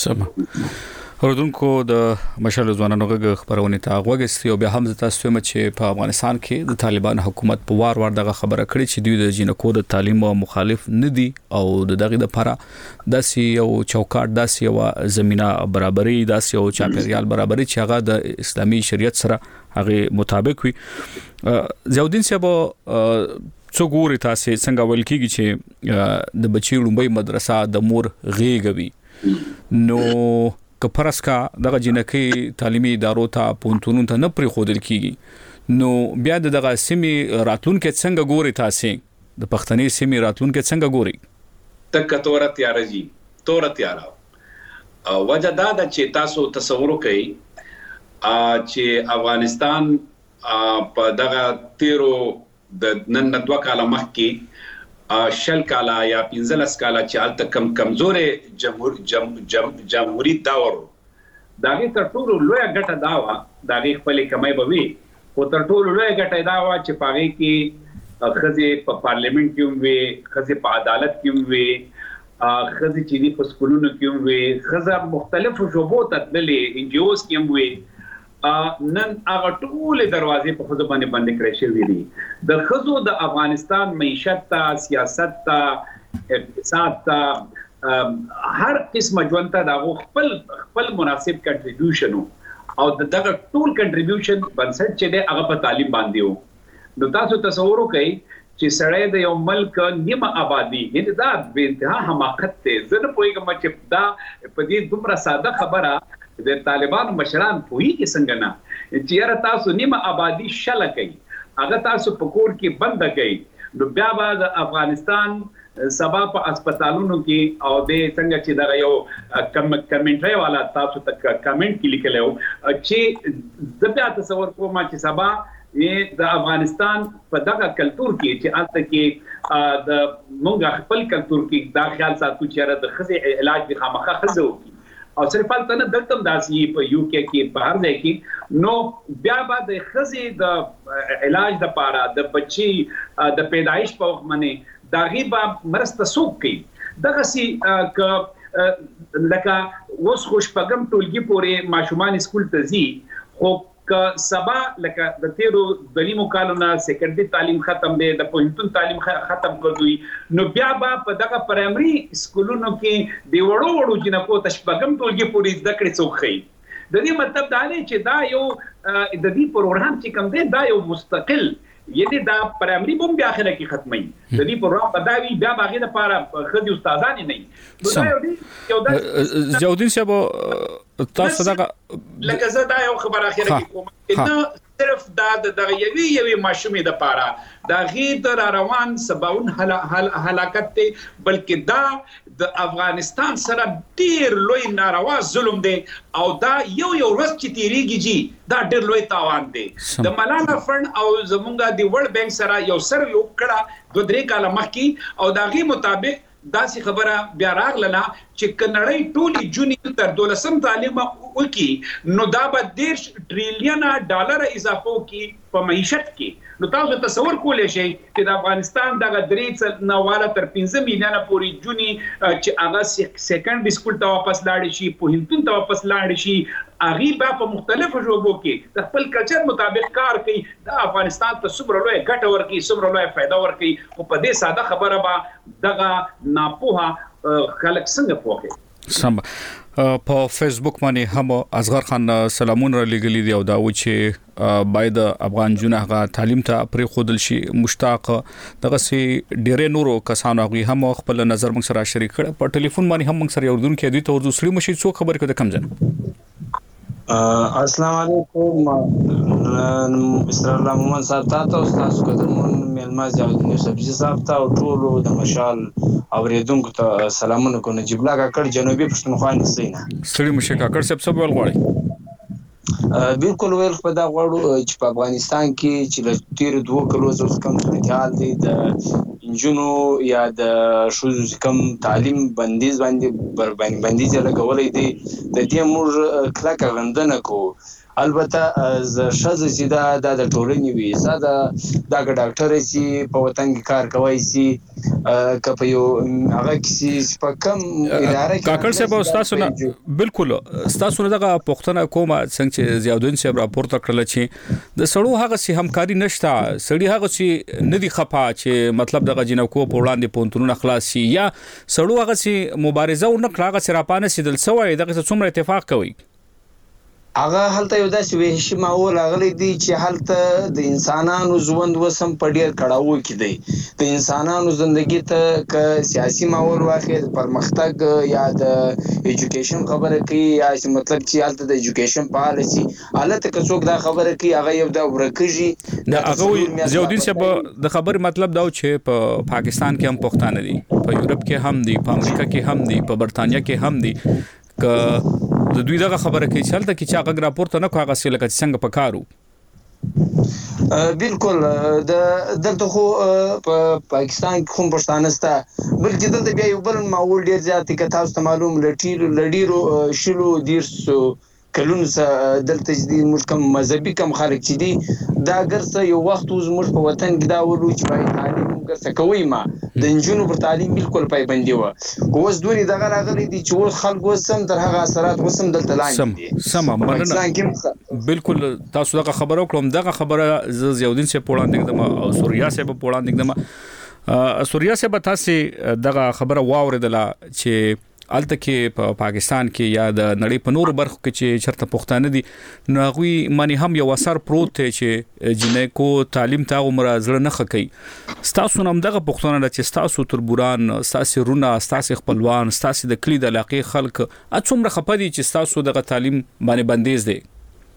سم اوردونکو د مشال ځوانانو غږ خبرونه ته غوږستي او بیا هم تاسو ته چې په افغانستان کې د طالبان حکومت په وار وار دغه خبره کړې چې دوی د جنکو د تعلیم مخالف نه دي او د دغه لپاره داسې یو چوکاټ داسې یو زمينه برابرۍ داسې یو چاپیریال برابرۍ چې هغه د اسلامي شریعت سره هغه مطابق وي زیاودین صاحب څو ګوري تاسو څنګه ول کېږي چې د بچی لومبۍ مدرسه د مور غېږوي نو کپرس کا دغه جنکی تعلیمي ادارو ته پونتونو ته نه پری خودل کیږي نو بیا دغه سیمي راتلونکو څنګه ګوري تاسو د پښتني سیمي راتلونکو څنګه ګوري تک تور تیار جی تور تیار او وجه دا د چې تاسو تصور کوي چې افغانستان په دغه تیرو د نن دوه کاله مخکې شل کاله یا پنځلس کاله چې الته کم کمزورې جمهور جمهوریت داور داغه تر ټولو لوی ګټه دا و داغه خپل کمای بوي او تر ټولو لوی ګټه دا و چې پاره کې خزه په پارلیمنت کې وي خزه په عدالت کې وي خزه چې دی په سکولونو کې وي خزه مختلفو شوبو ته تللې ان جی اوز کې وي نن هغه ټول دروازې په خود باندې بند کړی شوی دي د خزو د افغانستان معیشت ته سیاست ته اقتصاد ته هر قسمه ژوند ته د خپل خپل مناسب کنټریبیوشن او دغه ټول کنټریبیوشن بنسټ چې دی هغه په تعلیم باندې وو نو تاسو تصور وکړئ چې سړی د یو ملک نیمه آبادی یعنی دا به انتها حماقت ته زنه پویګم چې دا په دې دومره ساده خبره د طالبانو مشران پوي کې څنګه نه چې یاره تاسو نیمه آبادی شل کوي هغه تاسو په کور کې بند کوي نو بیا به د افغانستان سبا په هسپتالونو کې او د څنګه چې دا یو کمنټری والا تاسو ته کمنټ کې لیکلو چې د بیا تصور کوم چې سبا د افغانستان په دغه کلچر کې چې الته کې د مونږ خپل کلچر کې دا خیال ساتو چې د خزې علاج به خامخا خزو او صرف البته نه دلته داسي په یو کې کې په هر ځای کې نو بیا به د خزې د علاج د پاره د بچي د پیدایش په وخت باندې دا غیبه مرسته سوق کوي دغه سي ک لکه وس خوش پغم ټولګي پورې ماشومان سکول ته ځي خو ک سبا لکه د تیرو دلیمو کالونه سیکنډري تعلیم ختم دی د پوهنتون تعلیم ختم کړی نو بیا به په دغه پرایمري سکولونو کې دی وړو وړو جنکو تشبګم ټولګي پوری د کړې څوخي د دې مطلب دا نه چې دا یو د دې پروګرام چې کوم دی دا یو مستقل یعنی دا پرایمري بم بیا اخره کې ختمي د دې پروګرام بداوی بیا باغې د پاره خدي استادان نه نو دا یو دی یو دا جوادین صاحب تاسو دا لکه زه دا یو خبر اخره کې کوم نه صرف دا د یوي یوي ماشومې د پاره دا غي تر روان سباون هلاکت ته بلکې دا د افغانستان سره ډیر لوی ناروا ظلم دی او دا یو یو ورځ چې تیریږي جی دا ډیر لوی تاوان دی د ملانا فند او زمونږه د ورلد بانک سره یو سر یو کړه دوه درې کاله مخکې او دا غي مطابق داسې خبره بیا راغله چې کنړی ټولي جونی تر دولسم تعلیم وکي نو دا به ډیر ټریلیون ډالر اضافه کی په معیشت کې نو تاسو تصور کولای شئ چې د افغانستان دغه درې نواله تر پنځه میلیونه پورې جونی چې هغه سیکنډري سکول ته واپس لاړ شي پوهنتون ته واپس لاړ شي اغه به په مختلفو شوبو کې د خپل کلچر مطابق کار کوي د افغانستان ته څومره لوی ګټه ورکړي څومره لوی فائدہ ورکړي او په دې ساده خبره به دغه ناپوها خلک څنګه پوهه سم په فیسبوک باندې هم اصغر خان سلامون را لګلی دی او دا و چې باید افغان جنغه تعلیم ته پرې خودل شي مشتاق دغه سي ډېرې نورو کسانو غي هم خپل نظر موږ سره شریک کړ په ټلیفون باندې هم موږ سره یوردون کې دي ته ورسري مشي څو خبر کړه کم ځنه السلام علیکم مستر الله محمد صاحب تاسو تاسو قدرمن ملما جاوید سبزی صاحب ته او ټول د مشال اوریدونکو ته سلامونه کو نجیب الله کاکړ جنوبي پښتونخوا نسینا ستړي مشه کاکړ صاحب سب ول غواړي بالکل ویل په دا غواړو چې په افغانستان کې چې د تیر دوه کلو څخه کم صورتحال دی د انجونو یا د شوزو کم تعلیم بندیز باندې بر باندې بندیز لګولې دي د دې موږ کلاک غندنه کو البته ز شذ چې دا د ټولنې وی ساده دا ډاکټر چې په وطن کې کار کوي سي کپه یو هغه کسی په کم اداره کې کاکړ صاحب تاسو نه بالکل تاسو نه دغه پښتنه کومه څنګه چې زیادون صاحب راپورته کړل چې د سړو هغه سي همکاري نشته سړي هغه سي ندي خپا چې مطلب دغه جنکو په وړاندې پونتونه خلاص شي یا سړو هغه سي مبارزه او نه کلاغه سراپانه سي دل سوې دغه څومره اتفاق کوي هغه هلته یو داسې وحشي ماحول راغلی دی چې هلته د انسانانو ژوند وسم په ډیر کړاو کې دی. د انسانانو ژوندۍ ته که سیاسي ماحول واخلي د پرمختګ یا د ایجوکیشن خبره کوي یا چې مطلب چې هلته د ایجوکیشن پالیسي حالت که څوک دا خبره کوي هغه یو د ورکیږي. دا هغه زیودین صاحب د خبر مطلب دا چې په پاکستان کې هم پښتانه دي، په یورپ کې هم دي، په امریکا کې هم دي، په برتانیا کې هم دي. ک د دوی دغه خبره کوي چې هلته کې چې هغه راپورته نه کوي هغه څه لکه څنګه پکارو. بالکل د دلته خو په پاکستان کې هم پښتانه سته، بلکې دلته بیا یو بل ماحول ډیر زیات کې تاسو ته معلوم لټیرو لډیرو شلو دیرسو کلون څخه دلته چې ملک مذهبي کم خلک چې دي دا ګرځي یو وخت زموږ په وطن کې دا ورو چې پای تعلیم ګرځي کوي ما د انجونو پر تعلیم بالکل پایبندي و. اوس دوی دغه راغلي دي چې ول خلک وسم تر هغه اثرات وسم دلته لاندې دي. سم مننه. بالکل تاسو دغه خبرو کوم دغه خبره ز زیودین سے پولاند دغه او سوریا سے په پولاند دغه سوریا سے به تاسو دغه خبره واوریدله چې الته کې په پاکستان کې یا د نړۍ په نورو برخو کې چې چرته پښتانه دي نو غوي معنی هم یو اثر پروت دی چې جنې کو تعلیم تا عمر زړه نه خکې. ستاسو نوم دغه پښتانه چې ستاسو تربوران ستاسو رونه ستاسو خپلوان ستاسو د کلی د علاقې خلک اڅومره خپدي چې ستاسو دغه تعلیم باندې بندیز دی.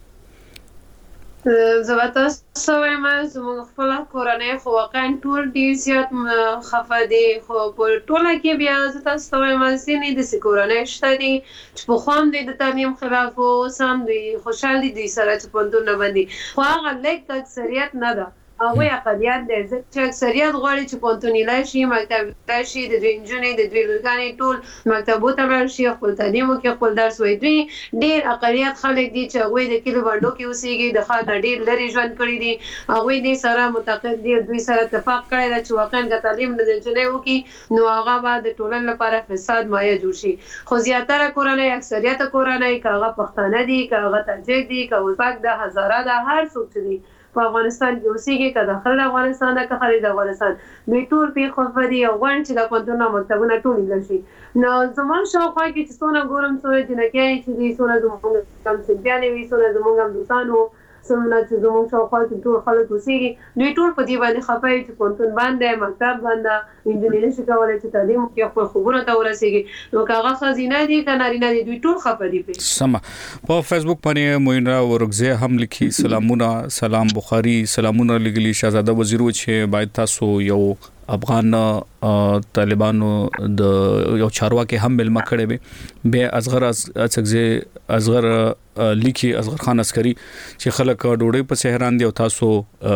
زباته سویم زموږ خپل کورنۍ خو واقعا ټول ډیر زیات خفه دي، خو په ټوله کې بیا زه تاسو ته وایم ځینې داسې کورنۍ شته دي چې پخوا هم دوی د تعلیم خلاف و، اوس هم دوی خوشحال دي دوی سره چې پوهنتونونه بند دي، خو هغه لږ اکثریت نه ده، هغوی اقلیت دی. ځکه چې اکثریت غواړي چې پوهنتون یې شي، مکتب یې شي، د دوی نجونې د دوی لورګانې ټول مکتبو ته لاړ شي، خپل تعلیم وکړي، خپل درس ووایي. دوی ډېر اقلیت خلک دي چې هغوی د کلي بنډو کې اوسېږي، د ښار نه ډېر لرې ژوند کړي دي، هغوی دې سره متقد دي، دوی سره اتفاق کړی ده چې واقعا که تعلیم د نجونې وکړي نو هغه به د ټولنې لپاره فساد مایه جوړ شي. خو زیاتره کورنۍ اکثریت کورنۍ که هغه پښتانه دي، که هغه تاجک دي، که ازبک ده، هزاره ده، هر څوک چې دي په افغانستان کې اوسېږي، که داخل افغانستان ده که خارج افغانستان، دوی ټول پرې خوښه دي او غواړي چې دا پوهنتونونه مکتبونه ټول ویلل شي. نو زما شاوخوا کې چې څونه ګورم څونه جنکۍ چې دي، څونه زموږ همصنفیانې وي، څونه زموږ همدوستان وو، څونه چې زموږ شاوخوا کې ټول خلک اوسېږي، دوی ټول په دې باندې خفه وي چې پوهنتون بند دی، مکتب بند ده، نجونې نشي کولی چې تعلیم وکړي، خپل خوبونو ته ورسېږي. نو که هغه ښځینه دي که نارینه دي دوی ټول خفه دي پرې. سمه. په فیسبوک باندې موینا ورغزه هم لیکي سلامونه، سلام بخاری سلامونه لګلی شهزاده وزیر چې باید تاسو یو افغان طالبانو د یو چارواکي هم ملما کړي به به اصغر اڅغه اصغر لیکي اصغر خان عسکری چې خلک ډوډۍ په سهران دی او تاسو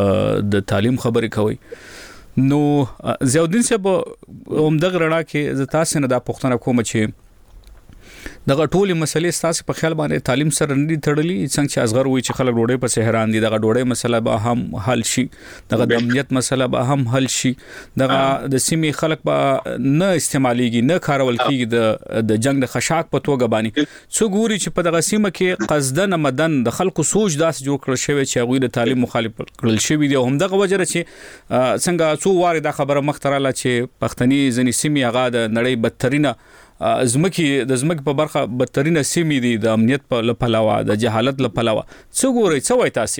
د تعلیم خبرې کوي. نو زیودین صاحب اومدغه رڼا کې ز تاسو نه دا پښتنه کوم چې دغه ټولې مسلې تاسو په خیال باندې تعلیم سره نه تړلې، څنګه چې اصغر وایي چې خلک ډوډۍ په سهران دي، دغه ډوډۍ مسله به هم حل شي، دغه د امنیت مسله به هم حل شي، دغه د سیمې خلک به نه استعماليږي، نه کارول کیږي د د جنگ د خشاک په توګه باندې. څو ګوري چې په دغه سیمه کې قصدن مدن د خلکو سوچ داس جوړ کړل شوی چې هغه د تعلیم مخالف کړل شوی دی. هم دغه وجره چې څنګه څو واره د خبره مختراله چې پښتني ځنی سیمې هغه د نړۍ بدترینه زمکی د زمک په برخه بدترینه سیمې دي د امنیت په لپلاوه د جهالت لپلاوه. څو ګوري څو وای تاسو؟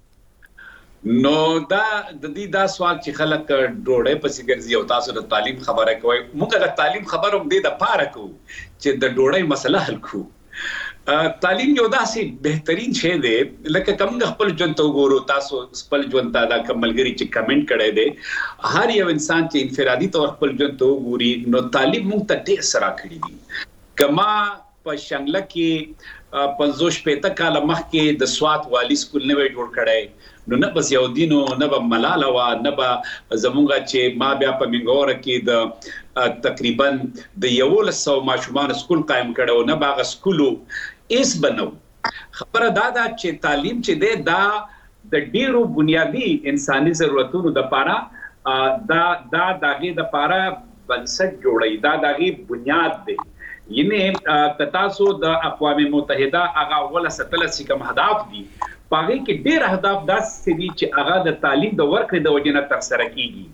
نو دا د دې دا سوال چې خلک ډوډۍ پسې ګرځي او تاسو د تعلیم خبره کوي، موږ د تعلیم خبره هم دې د پاره کوو چې د ډوډۍ مسله حل کړو. تعلیم یو داسې بهترین شی دی لکه کوم خپل ژوند ته وګورو، تاسو خپل ژوند ته دا کملګری چې کمنټ کړی دی، هر یو انسان چې انفرادي تور خپل ژوند ته وګوري نو تعلیم موږ ته ډېر سره کړی دي. کما په شنګله کې پنځوس پېته کال مخکې د سوات والی سکول نه وی جوړ کړی نو نه بس یو دینو نه به ملاله وا نه به زمونږه چې ما بیا په منګور کې د تقریبا د یو لسو ماشومان سکول قائم کړو، نه باغ سکولو ایس بنو. خبره دا ده چې تعلیم چې دی دا د ډیرو بنیادی انساني ضرورتونو د پاره دا دا دغه د پاره بنسټ جوړي، دا دغه بنیاد دی. یعنی تاسو د اقوام متحده هغه ولا ستلسی کوم هدف دي، پاره کې ډیر هدف داسې دي چې هغه د تعلیم د ورکړې د وجنه تر سره کیږي.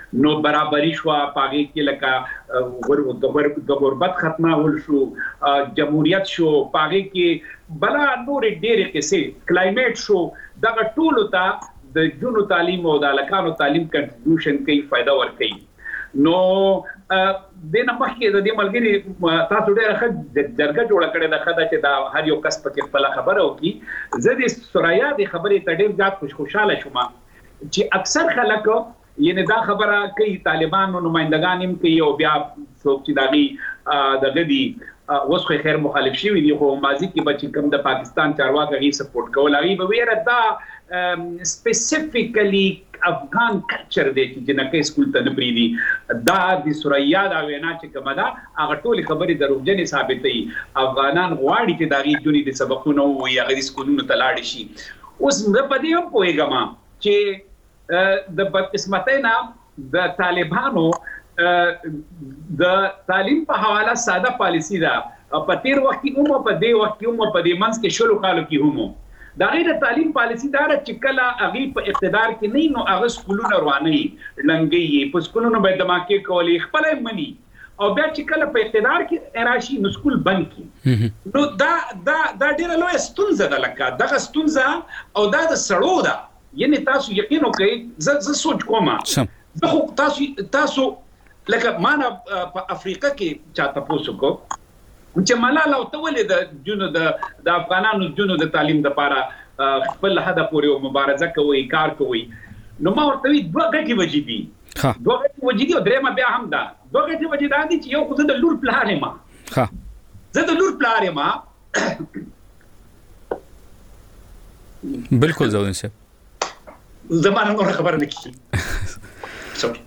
نو برابرۍ شو پاګه کې لکه د غربت ختمول شو جمهوریت شو پاګه کې بلا نور ډېرې قصې کلایمیټ شو دغه ټولو ته د جنو تعلیم او د الکانو تعلیم کنټریبیوشن کوي فائدہ ورکوي نو د نمخکې د دې ملګری تاسو ډېر ښه جرګه جوړه کړې ده خدای چې دا هر یو کس پکې خپل خبره وکړي زه د سوریا د خبرې ته ډېر زیات خوش خوشاله شوم چې اکثر خلک یعنی دا خبره کوي طالبانو نمائندگان هم کوي او بیا څوک چې داغي دغه دي اوس خو خیر مخالف شي وي خو ماضي کې بچی کم د پاکستان چارواکي غي سپورټ کول هغه به ویره دا سپیسیفیکلی افغان کلچر دی چې جنکه سکول ته نبريدي دا د سوریا دا وینا چې کومه دا هغه ټول خبرې دروغجنې ثابتې افغانان غواړي چې داغي جونې د سبقونو او هغه د سکولونو ته لاړ شي اوس زه په دې هم پوهیږم چې د بدقسمتۍ نه د طالبانو د تعلیم په حواله ساده پالیسی ده په تیر وخت کې هم په دې وخت کې هم په دې منځ کې شلو کالو کې هم دا غیر تعلیم پالیسی دا چې کله اغي په اقتدار کې نه نو هغه سکولونه رواني لنګي په سکولونو به دماکي کولې خپل منی او بیا چې کله په اقتدار کې راشي نو سکول بند کی نو دا دا دا ډیره لوی ستونزه ده لکه دغه ستونزه او دا د سړو ده یعنی تاسو یقین وکړئ زه زه سوچ کوم زه خو تاسو تاسو لکه معنا په افریقا کې چاته پوسوکو چې ملاله او تولې د جنو د د افغانانو جنو د تعلیم لپاره خپل هدف پورې مبارزه کوي کار کوي نو ما ورته وی دوه غټي وجې دي ها دوه غټي وجې دي او درېما بیا هم ده دوه غټي وجې ده چې یو خو د لور پلان ما ها زه د لور پلان ما بالکل زاوین صاحب زمانه نور خبر نه کی سوري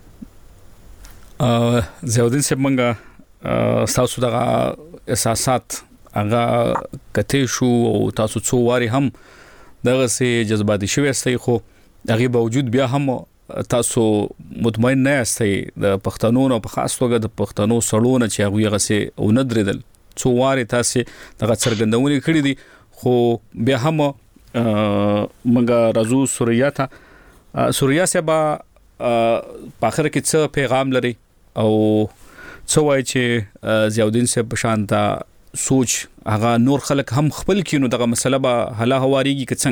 ا زاودین صاحب منګه تاسو دغه احساسات هغه کته شو او تاسو څو واري هم دغه سي جذباتي شوي استي خو هغه باوجود بیا هم تاسو مطمئن نه استي د پښتنو او په خاص توګه د پښتنو سړونه چې هغه غسه او ندردل څو واري تاسو دغه څرګندونې کړې دي خو بیا هم منګه رازو سوریا ته سوریا سبا په اخر کې څه پیغام لري او څه وایي چې ضیاءالدین صاحب په شان ته سوچ هغه نور خلک هم خپل کینو دغه مسله به حل هواريږي که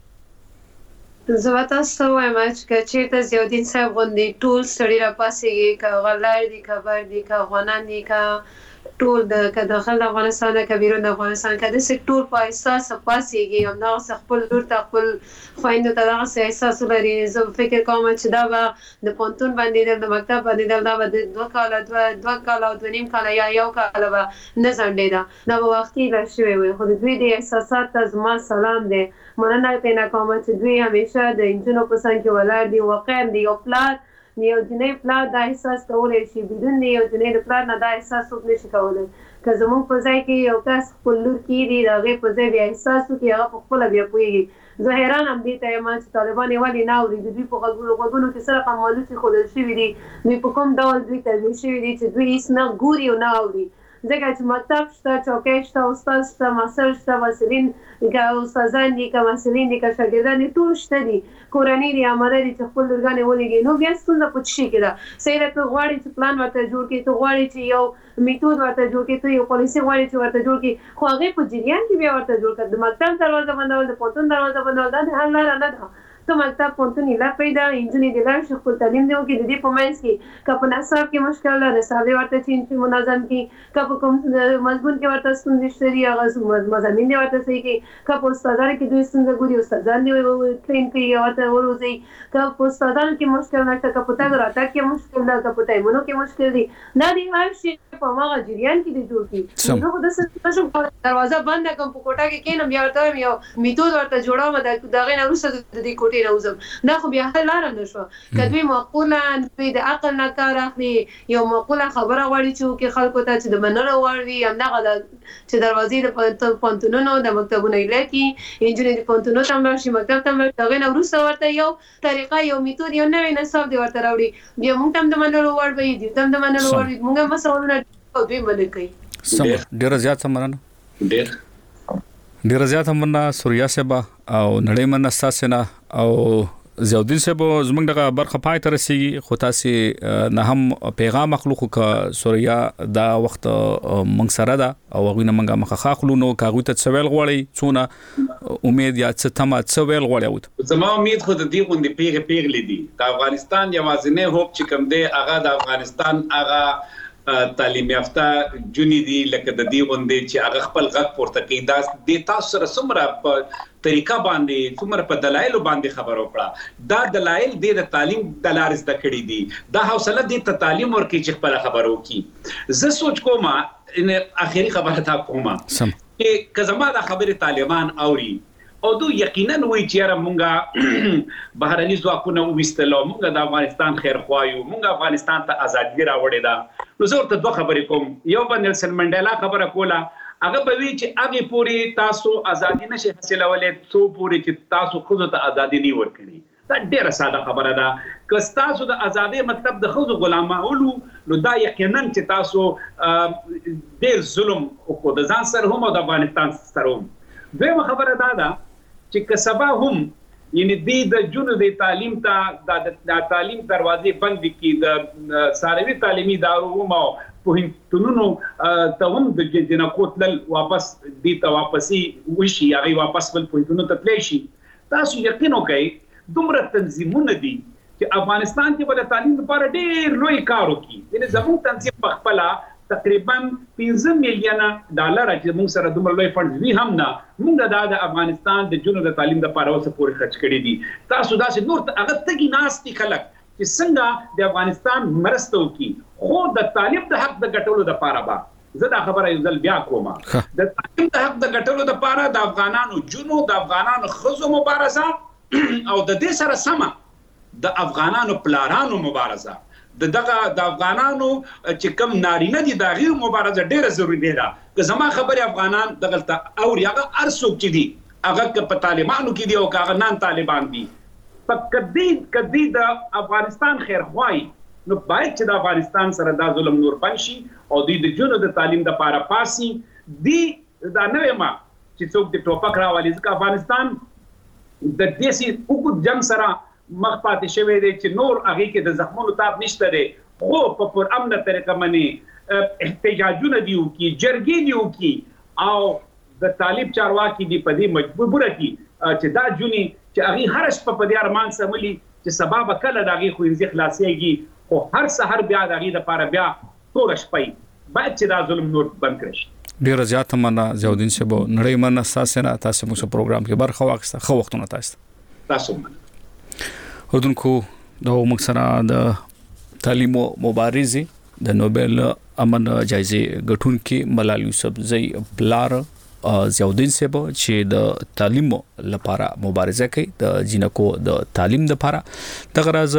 څنګه زه تاسو وایم چې چې ضیاءالدین صاحب غوندي ټول سړي را پاسيږي کا غلار دي خبر دي کا غونان دي کا ټول د کداخل افغانستان کبیره د افغانستان کده سکتور په احساس پاسيږي او نو خپل لور ته خپل خويندو ته دغه احساس لري زه فکر کوم چې دا به د پونتون باندې د مکتب باندې دا به د دوه کال دوه دوه کال او د نیم کال یا یو کال به نه ځنډي دا نو وختي لا شوی وي خو د دوی د احساسات زما سلام دی مننه پینا کوم چې دوی همیشه د انجنونو په څنګه کې ولر دي واقعا دی او پلان یو جنې پلان دا احساس کولای شي بدون یو جنې د پلان نه دا احساس وکړي شي کولای که زموږ په ځای کې یو کس خپل لور کې دی دغه په ځای بیا احساس وکړي هغه خپل بیا پوهیږي زه حیران هم دي ته ما چې طالبان یې ولې نه اوري د دوی په غوږونو کې سره قمالو چې خلل شوي دي دوی په کوم ډول دوی تربیه شوي دي چې دوی هیڅ نه ګوري او نه اوري ځکه چې مکتب شته چوکۍ شته استاد شته ماسټر شته مسلین که استادان دي که مسلین دي که شاګردان دي ټول شته دي کورنۍ دي آماده دي چې خپل لورګانې ولېږي نو بیا ستونزه په څه شي کې ده صحیح ده ته غواړې چې پلان ورته جوړ کړي ته غواړې چې یو میتود ورته جوړ کړي ته یو پالیسي غواړې چې ورته جوړ کړي خو هغې په جریان کې بیا ورته جوړ کړه د مکتب دروازه بندول د پوهنتون دروازه بندول دا د حل لاره نه ده ته مکتب پوهنتون یې لا پیدا نجونې دې لاړ شي خپل تعلیم دې وکړي د دې په منځ کې که په نصاب کې مشکل ده نصاب دې ورته چینج کړي منظم کړي که په کوم مضمون کې ورته ستونزې شته دي هغه مضامین دې ورته صحیح کړي که په استادانو کې دوی ستونزه ګوري استادان دې ټرین کړي ورته وروزي که په استادانو کې مشکل نشته که په تګ راتګ کې مشکل ده که په ټایمونو کې مشکل دي دا دې هر شي په هغه جریان کې دې جوړ کړي زه خو داسې نشم کولی دروازه بنده کړم په کوټه کې کښېنم بیا ورته وایم یو میتود ورته جوړوم د هغې نه وروسته د دې کوټې نه وځم دا خو بیا حل لاره نه شوه که دوی معقولا دوی د عقل نه کار اخلي یو معقوله خبره غواړي چې وکړي خلکو ته چې د منلو وړ وي همدغه ده چې دروازې د پوهنتونونو د مکتبونو ایله کړي نجونې د پوهنتونو ته هم لاړ شي مکتب ته هم لاړ شي هغې نه وروسته ورته یو طریقه یو میتود یو نوی نصاب دې ورته راوړي بیا موږ ته هم د منلو وړ به وي دوی ته هم د منلو وړ وي موږ هم مسؤلونه او دوی منل کوي ډېره زیاته مننه ډېر ډېره زیاته مننه سوریا صاحب او نړۍ مننه ستاسو نه او زیادین صاحب زمونږ دغه برخه پای ته رسیږي خو تاسو نه هم پیغام مخلوق ک سوریا دا وخت مونږ سره ده او غوینه مونږه مخه خاخلو نو کاغوی ته څویل غوړی څونه امید یا څه تمه څویل غوړی وت زما امید خو د دې غونډې پیغه پیغلې دي د افغانستان یوازینی هوپ چې کوم دی هغه د افغانستان هغه تعلیم یافته جونی دي لکه د دې غونډې چې هغه خپل غږ پورته کوي دا د تاسو سره سمره په طریقه باندې څومره په دلایل باندې خبرو کړه دا دلایل د تعلیم د لارې زده کړې دي دا حوصله دي ته تعلیم ورکړي چې خپل خبرو کی زه سوچ کوم ان اخیری خبره تا کوم چې کزما د خبره طالبان اوري او دو یقینا وی چې مونږه بهرني ځواکونه وستلو مونږه د افغانستان خیر خوایو مونږه افغانستان ته ازادي راوړې ده نو زه ورته دوه خبرې کوم یو باندې نلسن منډیلا خبره کوله هغه به وی چې هغه پوری تاسو ازادي نشي حاصلولې څو پوری چې تاسو خود ته ازادي نه ورکړي دا ډیره ساده خبره ده که تاسو د ازادي مطلب د خود غلامولو نو دا یقینا چې تاسو ډیر ظلم او د ځان سره هم د افغانستان سره هم دویمه خبره دا ده چې کسبه هم یعنی د جنو د تعلیم ته د تعلیم دروازې بند کی د ساروي تعلیمي ادارو مو په هنتونو ته هم د جنکو تل واپس دي ته واپسی وشي هغه واپس بل پوینټونو ته تللی شي تاسو یقین وکړئ دومره تنظیمونه دي چې افغانستان کې بل تعلیم لپاره ډېر لوی کار وکړي یعنی زموږ تنظیم په خپل تقریبا پنځه میلیونه ډالر چې موږ سره دومره لوی فند وی هم نه موږ د افغانستان د جنو د تعلیم لپاره اوسه پورې خرج کړي دي تاسو داسې نور هغه تګي ناستي خلک چې څنګه د افغانستان مرسته وکړي خو د تعلیم د حق د ګټلو لپاره با زه دا خبره یو ځل بیا کوم د تعلیم د حق د ګټلو لپاره د افغانانو جنو د افغانانو خزو مبارزه او د دې سره سمه د افغانانو پلارانو مبارزه د دغه د افغانانو چې کم نارینه دي د غیر مبارزه ډیره ضروری ده که زما خبره افغانان دغه او هغه ارسوک چې دي هغه په طالبانو کې دي او هغه نان طالبان دي په کدی کدی د افغانستان خیر خوای نو باید چې د افغانستان سره دا ظلم نور بنشي او دوی د جنو د تعلیم د پاره پاسي دی دا نه ما چې څوک د ټوپک راوالي ځکه افغانستان د دیسي وګړو جنگ سره مخ پاتې شوی دی چې نور هغه کې د زخمونو تاب نشته دی خو په پر امنه طریقه باندې احتجاجونه دیو کی جرګې دیو کی او د طالب چارواکي دی په دې مجبوره کی چې دا جونی چې هغه هر شپه په دې ارمان سملی چې سبب کله دغه خو انځ خلاصيږي خو هر سحر بیا دغه د پاره بیا ټول شپې باید چې دا ظلم نور بند کړي ډیر زیات مننه زیاودین صاحب نړۍ مننه تاسو نه تاسو موږ پروګرام کې برخه واخیسته خو وختونه تاسو تاسو مننه هدونکو د موږ سره د تعلیم مبارزي د نوبل امن جایزه ګټونکي ملال یوسفزئی پلار زیاودین صاحب چې د تعلیم لپاره مبارزه کوي د جنکو د تعلیم لپاره د غرض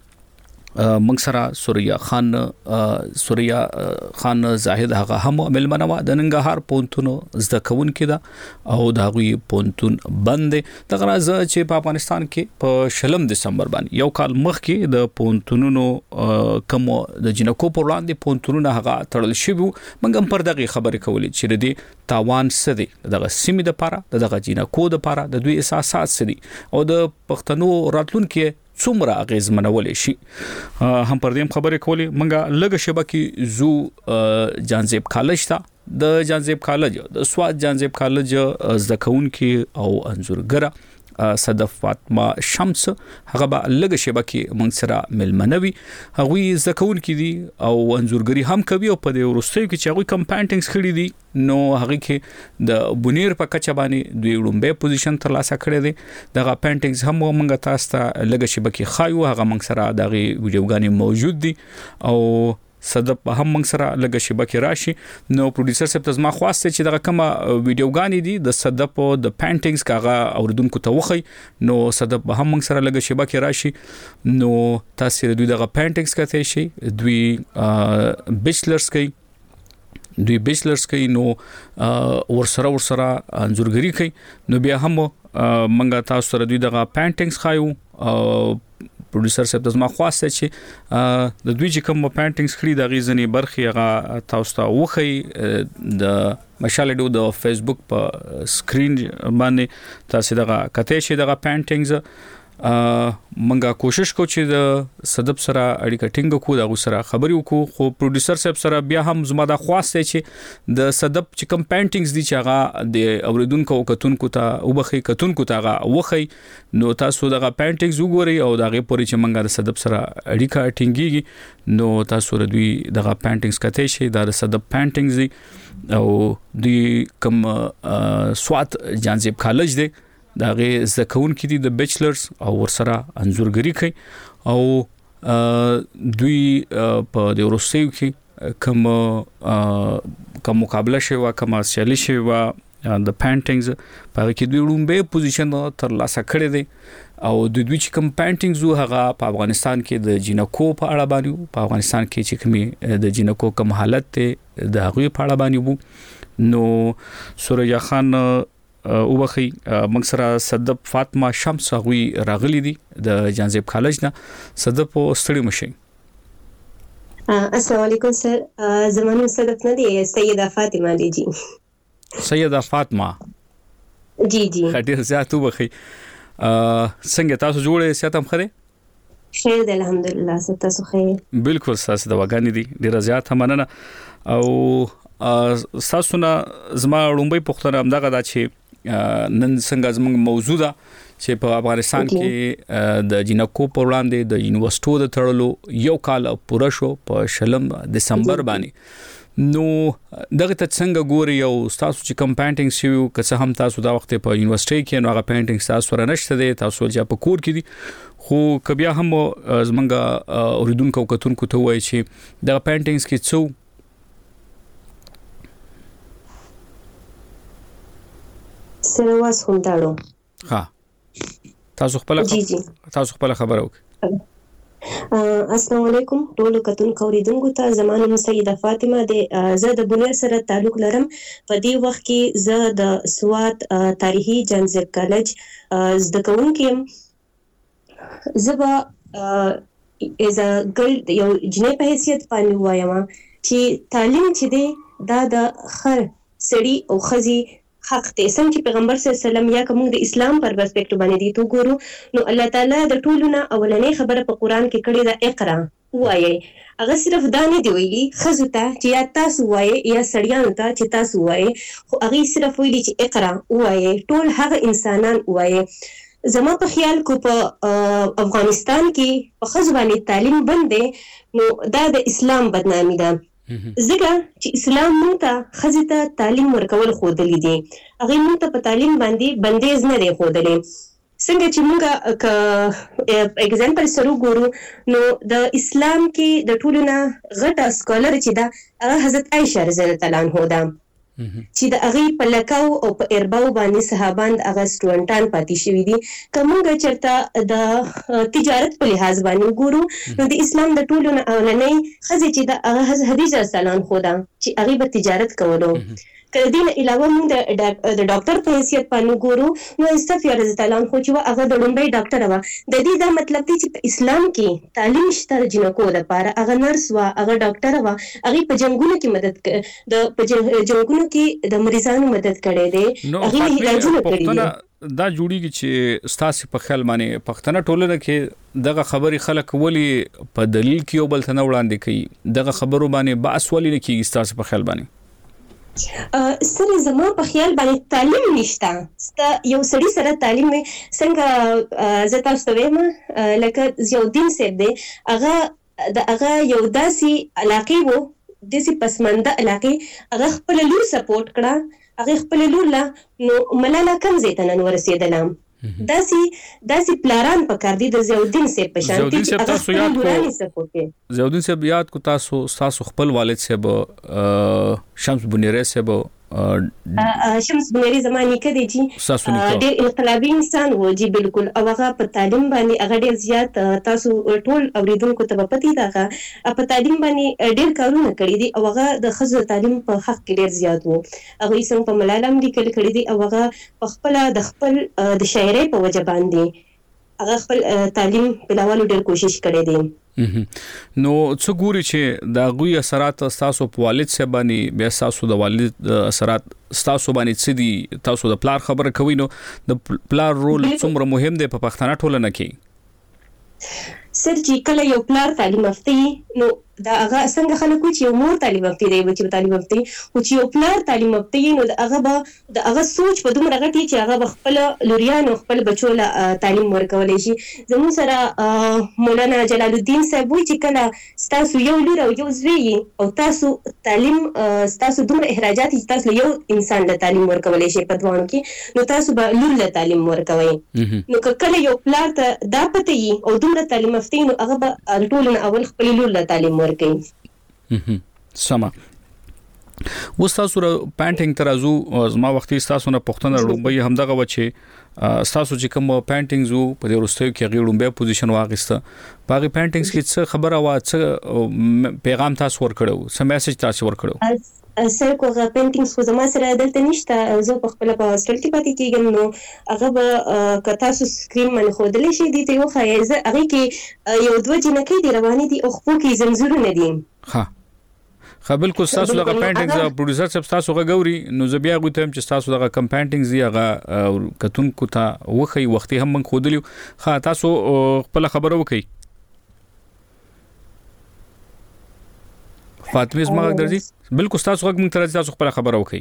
موږ سره سوریا خان سوریا خان زاهد هغه هم ملمنه د ننګهار پونتونو زده کون کړه او دا غوي پونتون بند د غرض چې په افغانستان کې په شلم دسمبر باندې یو کال مخکې د پونتونونو کم د جنکو پر وړاندې پونتونونه هغه تړل شوی موږ هم پر دغه خبرې کولې چې د تاوان سدي دغه سیمې د پاره دغه جنکو د پاره د دوی احساسات سدي او د پښتنو راتلونکو څومره اغیزمنول شي هم پر دې خبرې کولې منګه لګ شبکې زو جانزیب کالج تا د جانزیب کالج د سواد جانزیب کالج زده کونکي او انزورګره صدف فاطمه شمس هغه به لګ شبکې مونږ سره ملمنوي هغه زده کونکي دي او انزورګری هم کوي او په دې ورستیو کې چې هغه کم پینټینګز کړی دي نو هغه کې د بونیر په کچه باندې دوی وړومبه پوزیشن تر لاسه کړی دي دغه پینټینګز هم مونږ تاسو ته لګ شبکې خایو هغه مونږ سره دغه ویډیوګانی موجود دي او صدف هم موږ سره لګ شبکې راشي نو پروډوسر صاحب تاسو ما خواسته چې دغه کومه ویډیوګانی دي د صدف د پینټینګز کاغه اوردونکو ته وخی نو صدف هم موږ سره لګ شبکې راشي نو تاسو دوی دغه پینټینګز کته شي دوی بیچلرز کوي دوی بیچلرز کوي نو ورسره ورسره انزورګری کوي نو بیا هم منګه تاسو سره دوی دغه پینټینګز خایو پروډوسر صاحب تاسو ما خواسته چې د دوی چې کوم پینټینګز کړی د غیزنی برخي هغه تاسو ته وخی د مشالډو د فیسبوک په سکرین باندې تاسو دغه کته شي دغه پینټینګز منګه کوشش کو چې د صدب سره اړیکه ټینګ کو دا سره خبري وکړو خو پروډوسر صاحب سره بیا هم زما د خواسته چې د صدب چې کم پینټینګز دي چې هغه د اوریدونکو کتونکو ته وبخي کتونکو ته هغه وخی نو تاسو دغه پینټینګز وګورئ او دغه پورې چې منګه د صدب سره اړیکه ټینګيږي نو تاسو ردوی دغه پینټینګز کته شي دا د صدب پینټینګز دي او د کم سوات جانزیب کالج دی دا غي زکون کې دي د بیچلرز او ورسره انزورګری کوي او دوی په د روسیو کې کوم کوم مقابله شوی کوم سیالي شوی د پینټینګز په کې دوی لومبه پوزیشن تر لاسه کړی دی او د دوی چې کوم پینټینګز هغه په افغانستان کې د جینکو په اړه باندې په افغانستان کې چې کومي د جینکو کوم حالت ته د هغه په اړه باندې وو نو سوریا خان او بخي مکسره صدب فاطمه شمس غوي راغلي دي د جانزیب کالج نه صدب ستړي مشي. السلام علیکم سر زمانو صدب نه دي سیده فاطمه دي جی سیده فاطمه جی جی خاطر زیاتو بخي څنګه تاسو جوړه ساتم خره خیر دی الحمدلله تاسو خیر بالکل تاسو د وګانی دي ډیر زیات مننه او تاسو نه زما لومبي پختنه همدغه دا چې نن څنګه زموږ موضوع ده چې په افغانستان کې د جنکو په وړاندې د یونیورسيټو د تړلو یو کال پوره شو په شلم دسمبر باندې نو دغه ته څنګه ګوري او تاسو چې کم پینټینګ شیو که هم تاسو دا وخت په یونیورسيټي کې نو هغه پینټینګ تاسو سره نشته دي تاسو چې په کور کې دي خو کبیا هم زمونږه اوریدونکو کتونکو ته وایي چې دا پینټینګز کې څو سره واس هم داړو ها تاسو خپل تاسو خپل خبر وکړه السلام علیکم ټول کتونکو اوریدونکو ته زمانه سیده فاطمه د زه د بنیر سره تعلق لرم په دې وخت کې زه د سوات تاریخي جانزیب کالج زده کوونکی يم زبا از ګل یو جنې په حیثیت باندې وایم چې تعلیم چې دی دا د خر سړي او خزي حق ته څنګه چې پیغمبر صلی الله علیه وسلم یا کوم د اسلام پر پرسپیکټیو باندې دی تو ګورو نو الله تعالی د ټولونه اولنې خبره په قران کې کړې ده اقرا وایي هغه صرف دا نه دی ویلي خزو ته چې یا تاسو وایي یا سړیانو ته چې تاسو وایي خو هغه صرف ویلي چې اقرا وایي ټول هغه انسانان وایي زما په خیال کو په افغانستان کې په خزو باندې تعلیم بند دی نو دا د اسلام بدنامي ده زګه چې اسلام مونږ ته خزي ته تعلیم ورکول خودلې دي هغه مونږ ته په تعلیم باندې بندیز نه دی خودلې څنګه چې مونږه ک اگزامپل سره ګورو نو د اسلام کې د ټولونه غټه سکولر چې دا هغه حضرت عائشہ رضی الله تعالی عنها ده چې د هغه په لکاو او په ارباو باندې صحابان د هغه سټوډنټان پاتې شوی دي کومه چرته د تجارت په لحاظ باندې ګورو نو د اسلام د ټولو نه اولنۍ خزي چې د هغه حدیث سلام خدا چې هغه په تجارت کولو کله دین علاوه موږ د ډاکټر په حیثیت باندې ګورو نو استغفر رضی الله عنه چې هغه د لومبي ډاکټر و د دې دا مطلب دی چې په اسلام کې تعلیم شته جنکو لپاره هغه نرس و هغه ډاکټر و هغه په جنگونو کې مدد د په جنگونو کې د مریضانو مدد کړي دي هغه علاجونه کړي دا جوړیږي چې ستاسو په خیال باندې پښتنه ټولنه کې دغه خبري خلک ولی په دلیل کې یو بل ته وړاندې کوي دغه خبرو باندې باس ولی نه کیږي ستاسو په خیال باندې سره زما په خیال باندې تعلیم نشته ستا یو سړي سره تعلیم څنګه زه تاسو ته وایم لکه یو دین سیب دی هغه د هغه یو داسي علاقې وو داسي پسمانده علاقې هغه خپل لور سپورټ کړه هغه خپل لور لا نو ملاله کم زیته نن ورسېدلم داسي داسي پلاران پکار دي د زیودین سیب په شان کې هغه تاسو یاد کو زیودین سیب یاد کو تاسو تاسو خپل والد سیب شمس بنیره سیب شمس بنيري زماني کې دي چې ډېر انقلابي انسان و جی بالکل او هغه په تعلیم باندې هغه ډېر زیات تاسو ټول اوریدونکو ته پتی دا په تعلیم باندې ډېر کارونه کړی دي او هغه د خزو تعلیم په حق کې ډېر زیات وو هغه څنګه په ملالم لیکل کړی دي او هغه په خپل د خپل د شاعرۍ په وجه باندې هغه خپل تعلیم پلاولو ډېر کوشش کړی دی. نو څه ګوري چې دا غوي اثرات تاسو په والد سره باندې بیا تاسو د والد اثرات تاسو باندې څه دي؟ تاسو د پلار خبره کوي نو د پلار رول څومره مهم دی په پښتنه ټولنه کې؟ سر چې کله یو پلار تعلیم یافته نو دا هغه څنګه خلک چې یو مور تعلیم یافته دی بچو تعلیم یافته او چې یو پلار تعلیم یافته نو هغه به د هغه سوچ په دومره غټي چې هغه به خپل لوریانو خپل بچو له تعلیم ورکولای شي. زموږ سره مولانا جلال الدین صاحب وی چې کله تاسو یو لور او یو زوی او تاسو تعلیم تاسو دومره اخراجات چې تاسو یو انسان له تعلیم ورکولای شي په دوانو کې نو تاسو به لور له تعلیم ورکوي. نو کله یو پلار ته دا پته یي او دومره تعلیم یافته نو هغه به ټول اول خپل لور له تعلیم سما وستاسو را پینټینګ ترازو زما وختي تاسو نه پښتنه روبي همدغه وچه تاسو چې کوم پینټینګز وو په دې ورستیو کې غیړم به پوزیشن واغسته باغی پینټینګز کې څه خبره وا څه پیغام تاسو ورکړو څه میسج تاسو ورکړو؟ سر کوغه پینټینګز خو زما سره دلته نشته زه په خپل په هاستل کې پاتې کېږم نو هغه به کتا سو سکرین باندې خودلې شي دي ته یو خایزه هغه کې یو دوه جنکې دی روانې دي او خو کې زنجیرونه دي. ها خا بالکل تاسو دغه پینټینګز پروډوسر صاحب تاسو غووري نو زه بیا غوتم چې تاسو دغه کم پینټینګز دی هغه کتون کو ته وخی وختي هم من خودلیو خا تاسو خپل خبرو وکي فاطمه زما درځي بالکل تاسو غوږ مونږ تر تاسو خپل خبرو وکي.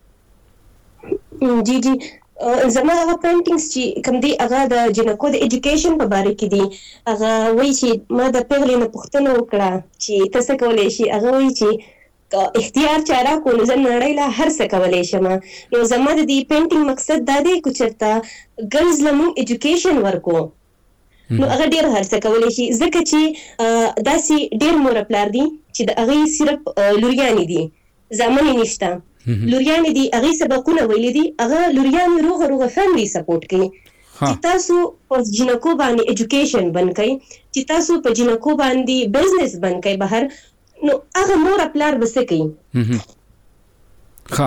جی جی زما هغه پینټینګز چې کوم دی هغه د جنکو د ایجوکیشن په اړه کې دي هغه وایي چې ما د پیغلې نه پوښتنه وکړه چې تاسو کولای شي هغه وایي چې اختیار چاره کول زم نړۍ لا هر څه کولای شم. نو زما د دې پینټینګ مقصد دا دی چې چرته ګرلز لمو ایجوکیشن ورکو نو هغه ډیر هر څه کولای شي ځکه چې داسې ډیر مور پلار دي چې د هغه صرف لوریانی دي ځامن نشته لوریانی دي هغه سبقونه ویل دي هغه لوریانی روغ روغ فیملی سپورټ کوي چې تاسو په جنکو باندې ایجوکیشن بنکای چې تاسو په جنکو باندې بزنس بنکای بهر نو هغه مور پلار بس کوي. ها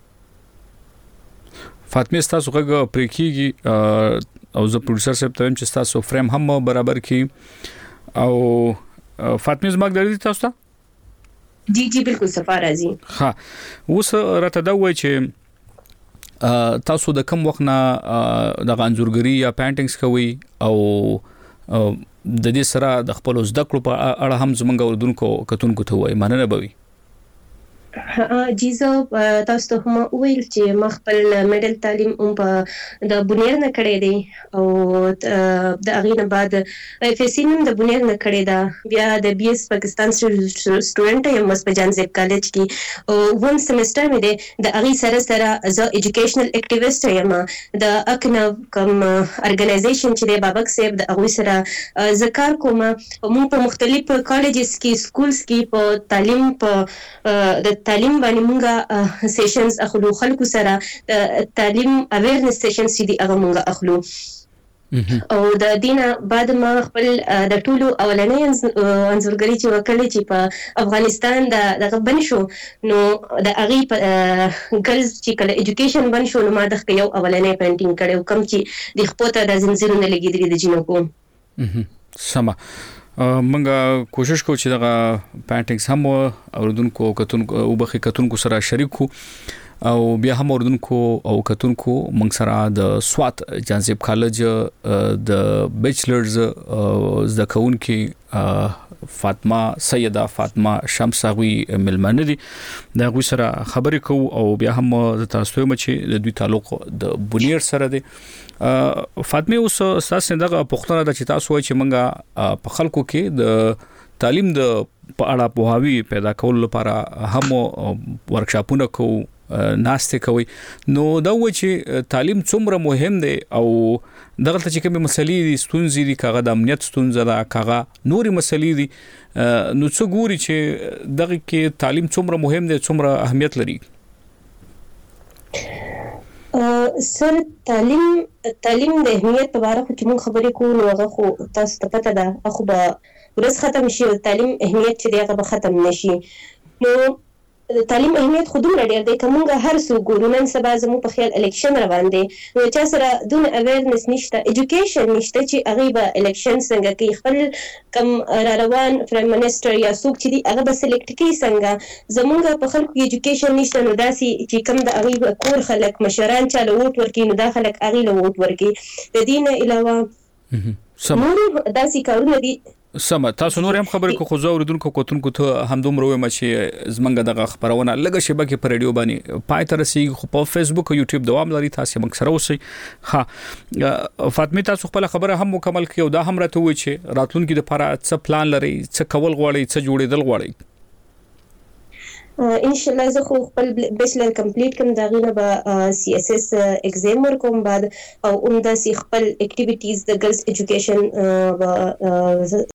فاطمه تاسو هغه پریکيږي او زه پروډوسر صاحب ته چې تاسو فریم هم برابر کی او فاطمه زما درې تاسو ته جی جی بالکل صفه راځي. ها اوس راته دا وای چې تاسو د کوم وخت نه د غانځورګری یا پینټینګز کوي او د دې سره د خپل زده کړو په اړه هم زمونږ اردوونکو کتونکو ته وای مننه بوي. جی زه تاسو ته هم ویل چې ما خپل میډل تعلیم هم په د بنیر نه کړی دی او د هغې نه بعد اف ایس سی هم د بنیر نه کړی ده بیا د بی ایس پاکستان سټوډنټ یم په جانزیب کالج کې او ون سیمسټر مې دی د هغې سره سره زه ایجوکیشنل اکټیویسټ یم د اکنو کوم ارګنایزیشن چې دی بابک صاحب د هغوی سره زه کار کوم موږ په مختلف کالجز کې سکولز کې په تعلیم په د تعلیم باندې مونږه سیشنز اخلو خلکو سره تعلیم اویرنس سیشنز دي هغه مونږه اخلو او د دینه بعد ما خپل د ټولو اولنۍ انځورګری چې وکړې چې په افغانستان د دغه بن شو نو د هغې په ګرلز چې کله ایجوکیشن بن شو نو ما دغه یو اولنۍ پینټینګ کړی کوم چې د خپو ته د زنځیرونه لګېدلي د جنکو سما منګه کوشش کوو چې دغه پینټینګز هم اوردونکو کتونکو او بخي کتونکو سره شریک کو او بیا هم اوردونکو او کتونکو منګ سره د سوات جانزیب کالج د بیچلرز زده کوونکي فاطمه سیده فاطمه شمساوي ملمنه دي دا غوي سره خبرې کوو او بیا هم تاسو ته مچ د دوی تعلق د بنیر سره دي. فاطمه اوس تاسو دغه پښتنه د چې تاسو وایي چې منګه په خلکو کې د تعلیم د په اړه پوهاوی پیدا کول لپاره هم ورکشاپونه کوو ناشته کوي نو دا و چې تعلیم څومره مهم دی او دغه چې کومه مسلې دي ستونزې دي کاغه د امنیت ستونزه ده کاغه نوري مسلې دي نو څو ګوري چې دغه کې تعلیم څومره مهم دی څومره اهمیت لري. سر تعلیم تعلیم د اهمیت په اړه چې موږ خبرې کوو نو هغه خو تاسو ته پته ده خو به ورځ ختم شي تعلیم اهمیت چې دی هغه به ختم نشي. نو د تعلیم اهمیت خو دومره ډېر دی که موږ هر څوک ګورو نن سبا زموږ په خیال الیکشن روان دی نو چا سره دونه اویرنس نشته ایجوکیشن نشته چې هغوی به الیکشن څنګه کوي خپل کم را روان پرایم منسټر یا څوک چې دي هغه به سلیکټ کوي څنګه زموږ په خلکو کې ایجوکیشن نشته نو داسې چې کم د هغوی کور خلک مشران چا له ووټ ورکوي نو دا خلک هغوی له ووټ ورکوي د دې نه علاوه نور داسې کارونه دي سم تاسو نور هم خبرې کو خو زه اوریدونکو کوتونکو ته همدومره وایم چې زمنګ دغه خبرونه لږه شبکه پر رادیو باندې پای تر سي په فیسبوک او یوټیوب دوام لري تاسو موږ سره اوسئ ها فاطمه تاسو خپل خبره هم مکمل کړئ او دا هم راته وایي چې راتلونکي د لپاره څه پلان لري څه کول غواړئ څه جوړېدل غواړئ ان شاء الله زه خو خپل بیچلر کمپلیټ کوم دا غینه به سی اس اس ایگزام ورکوم بعد او عمده سي خپل اکټیویټیز د ګرلز ایجوکیشن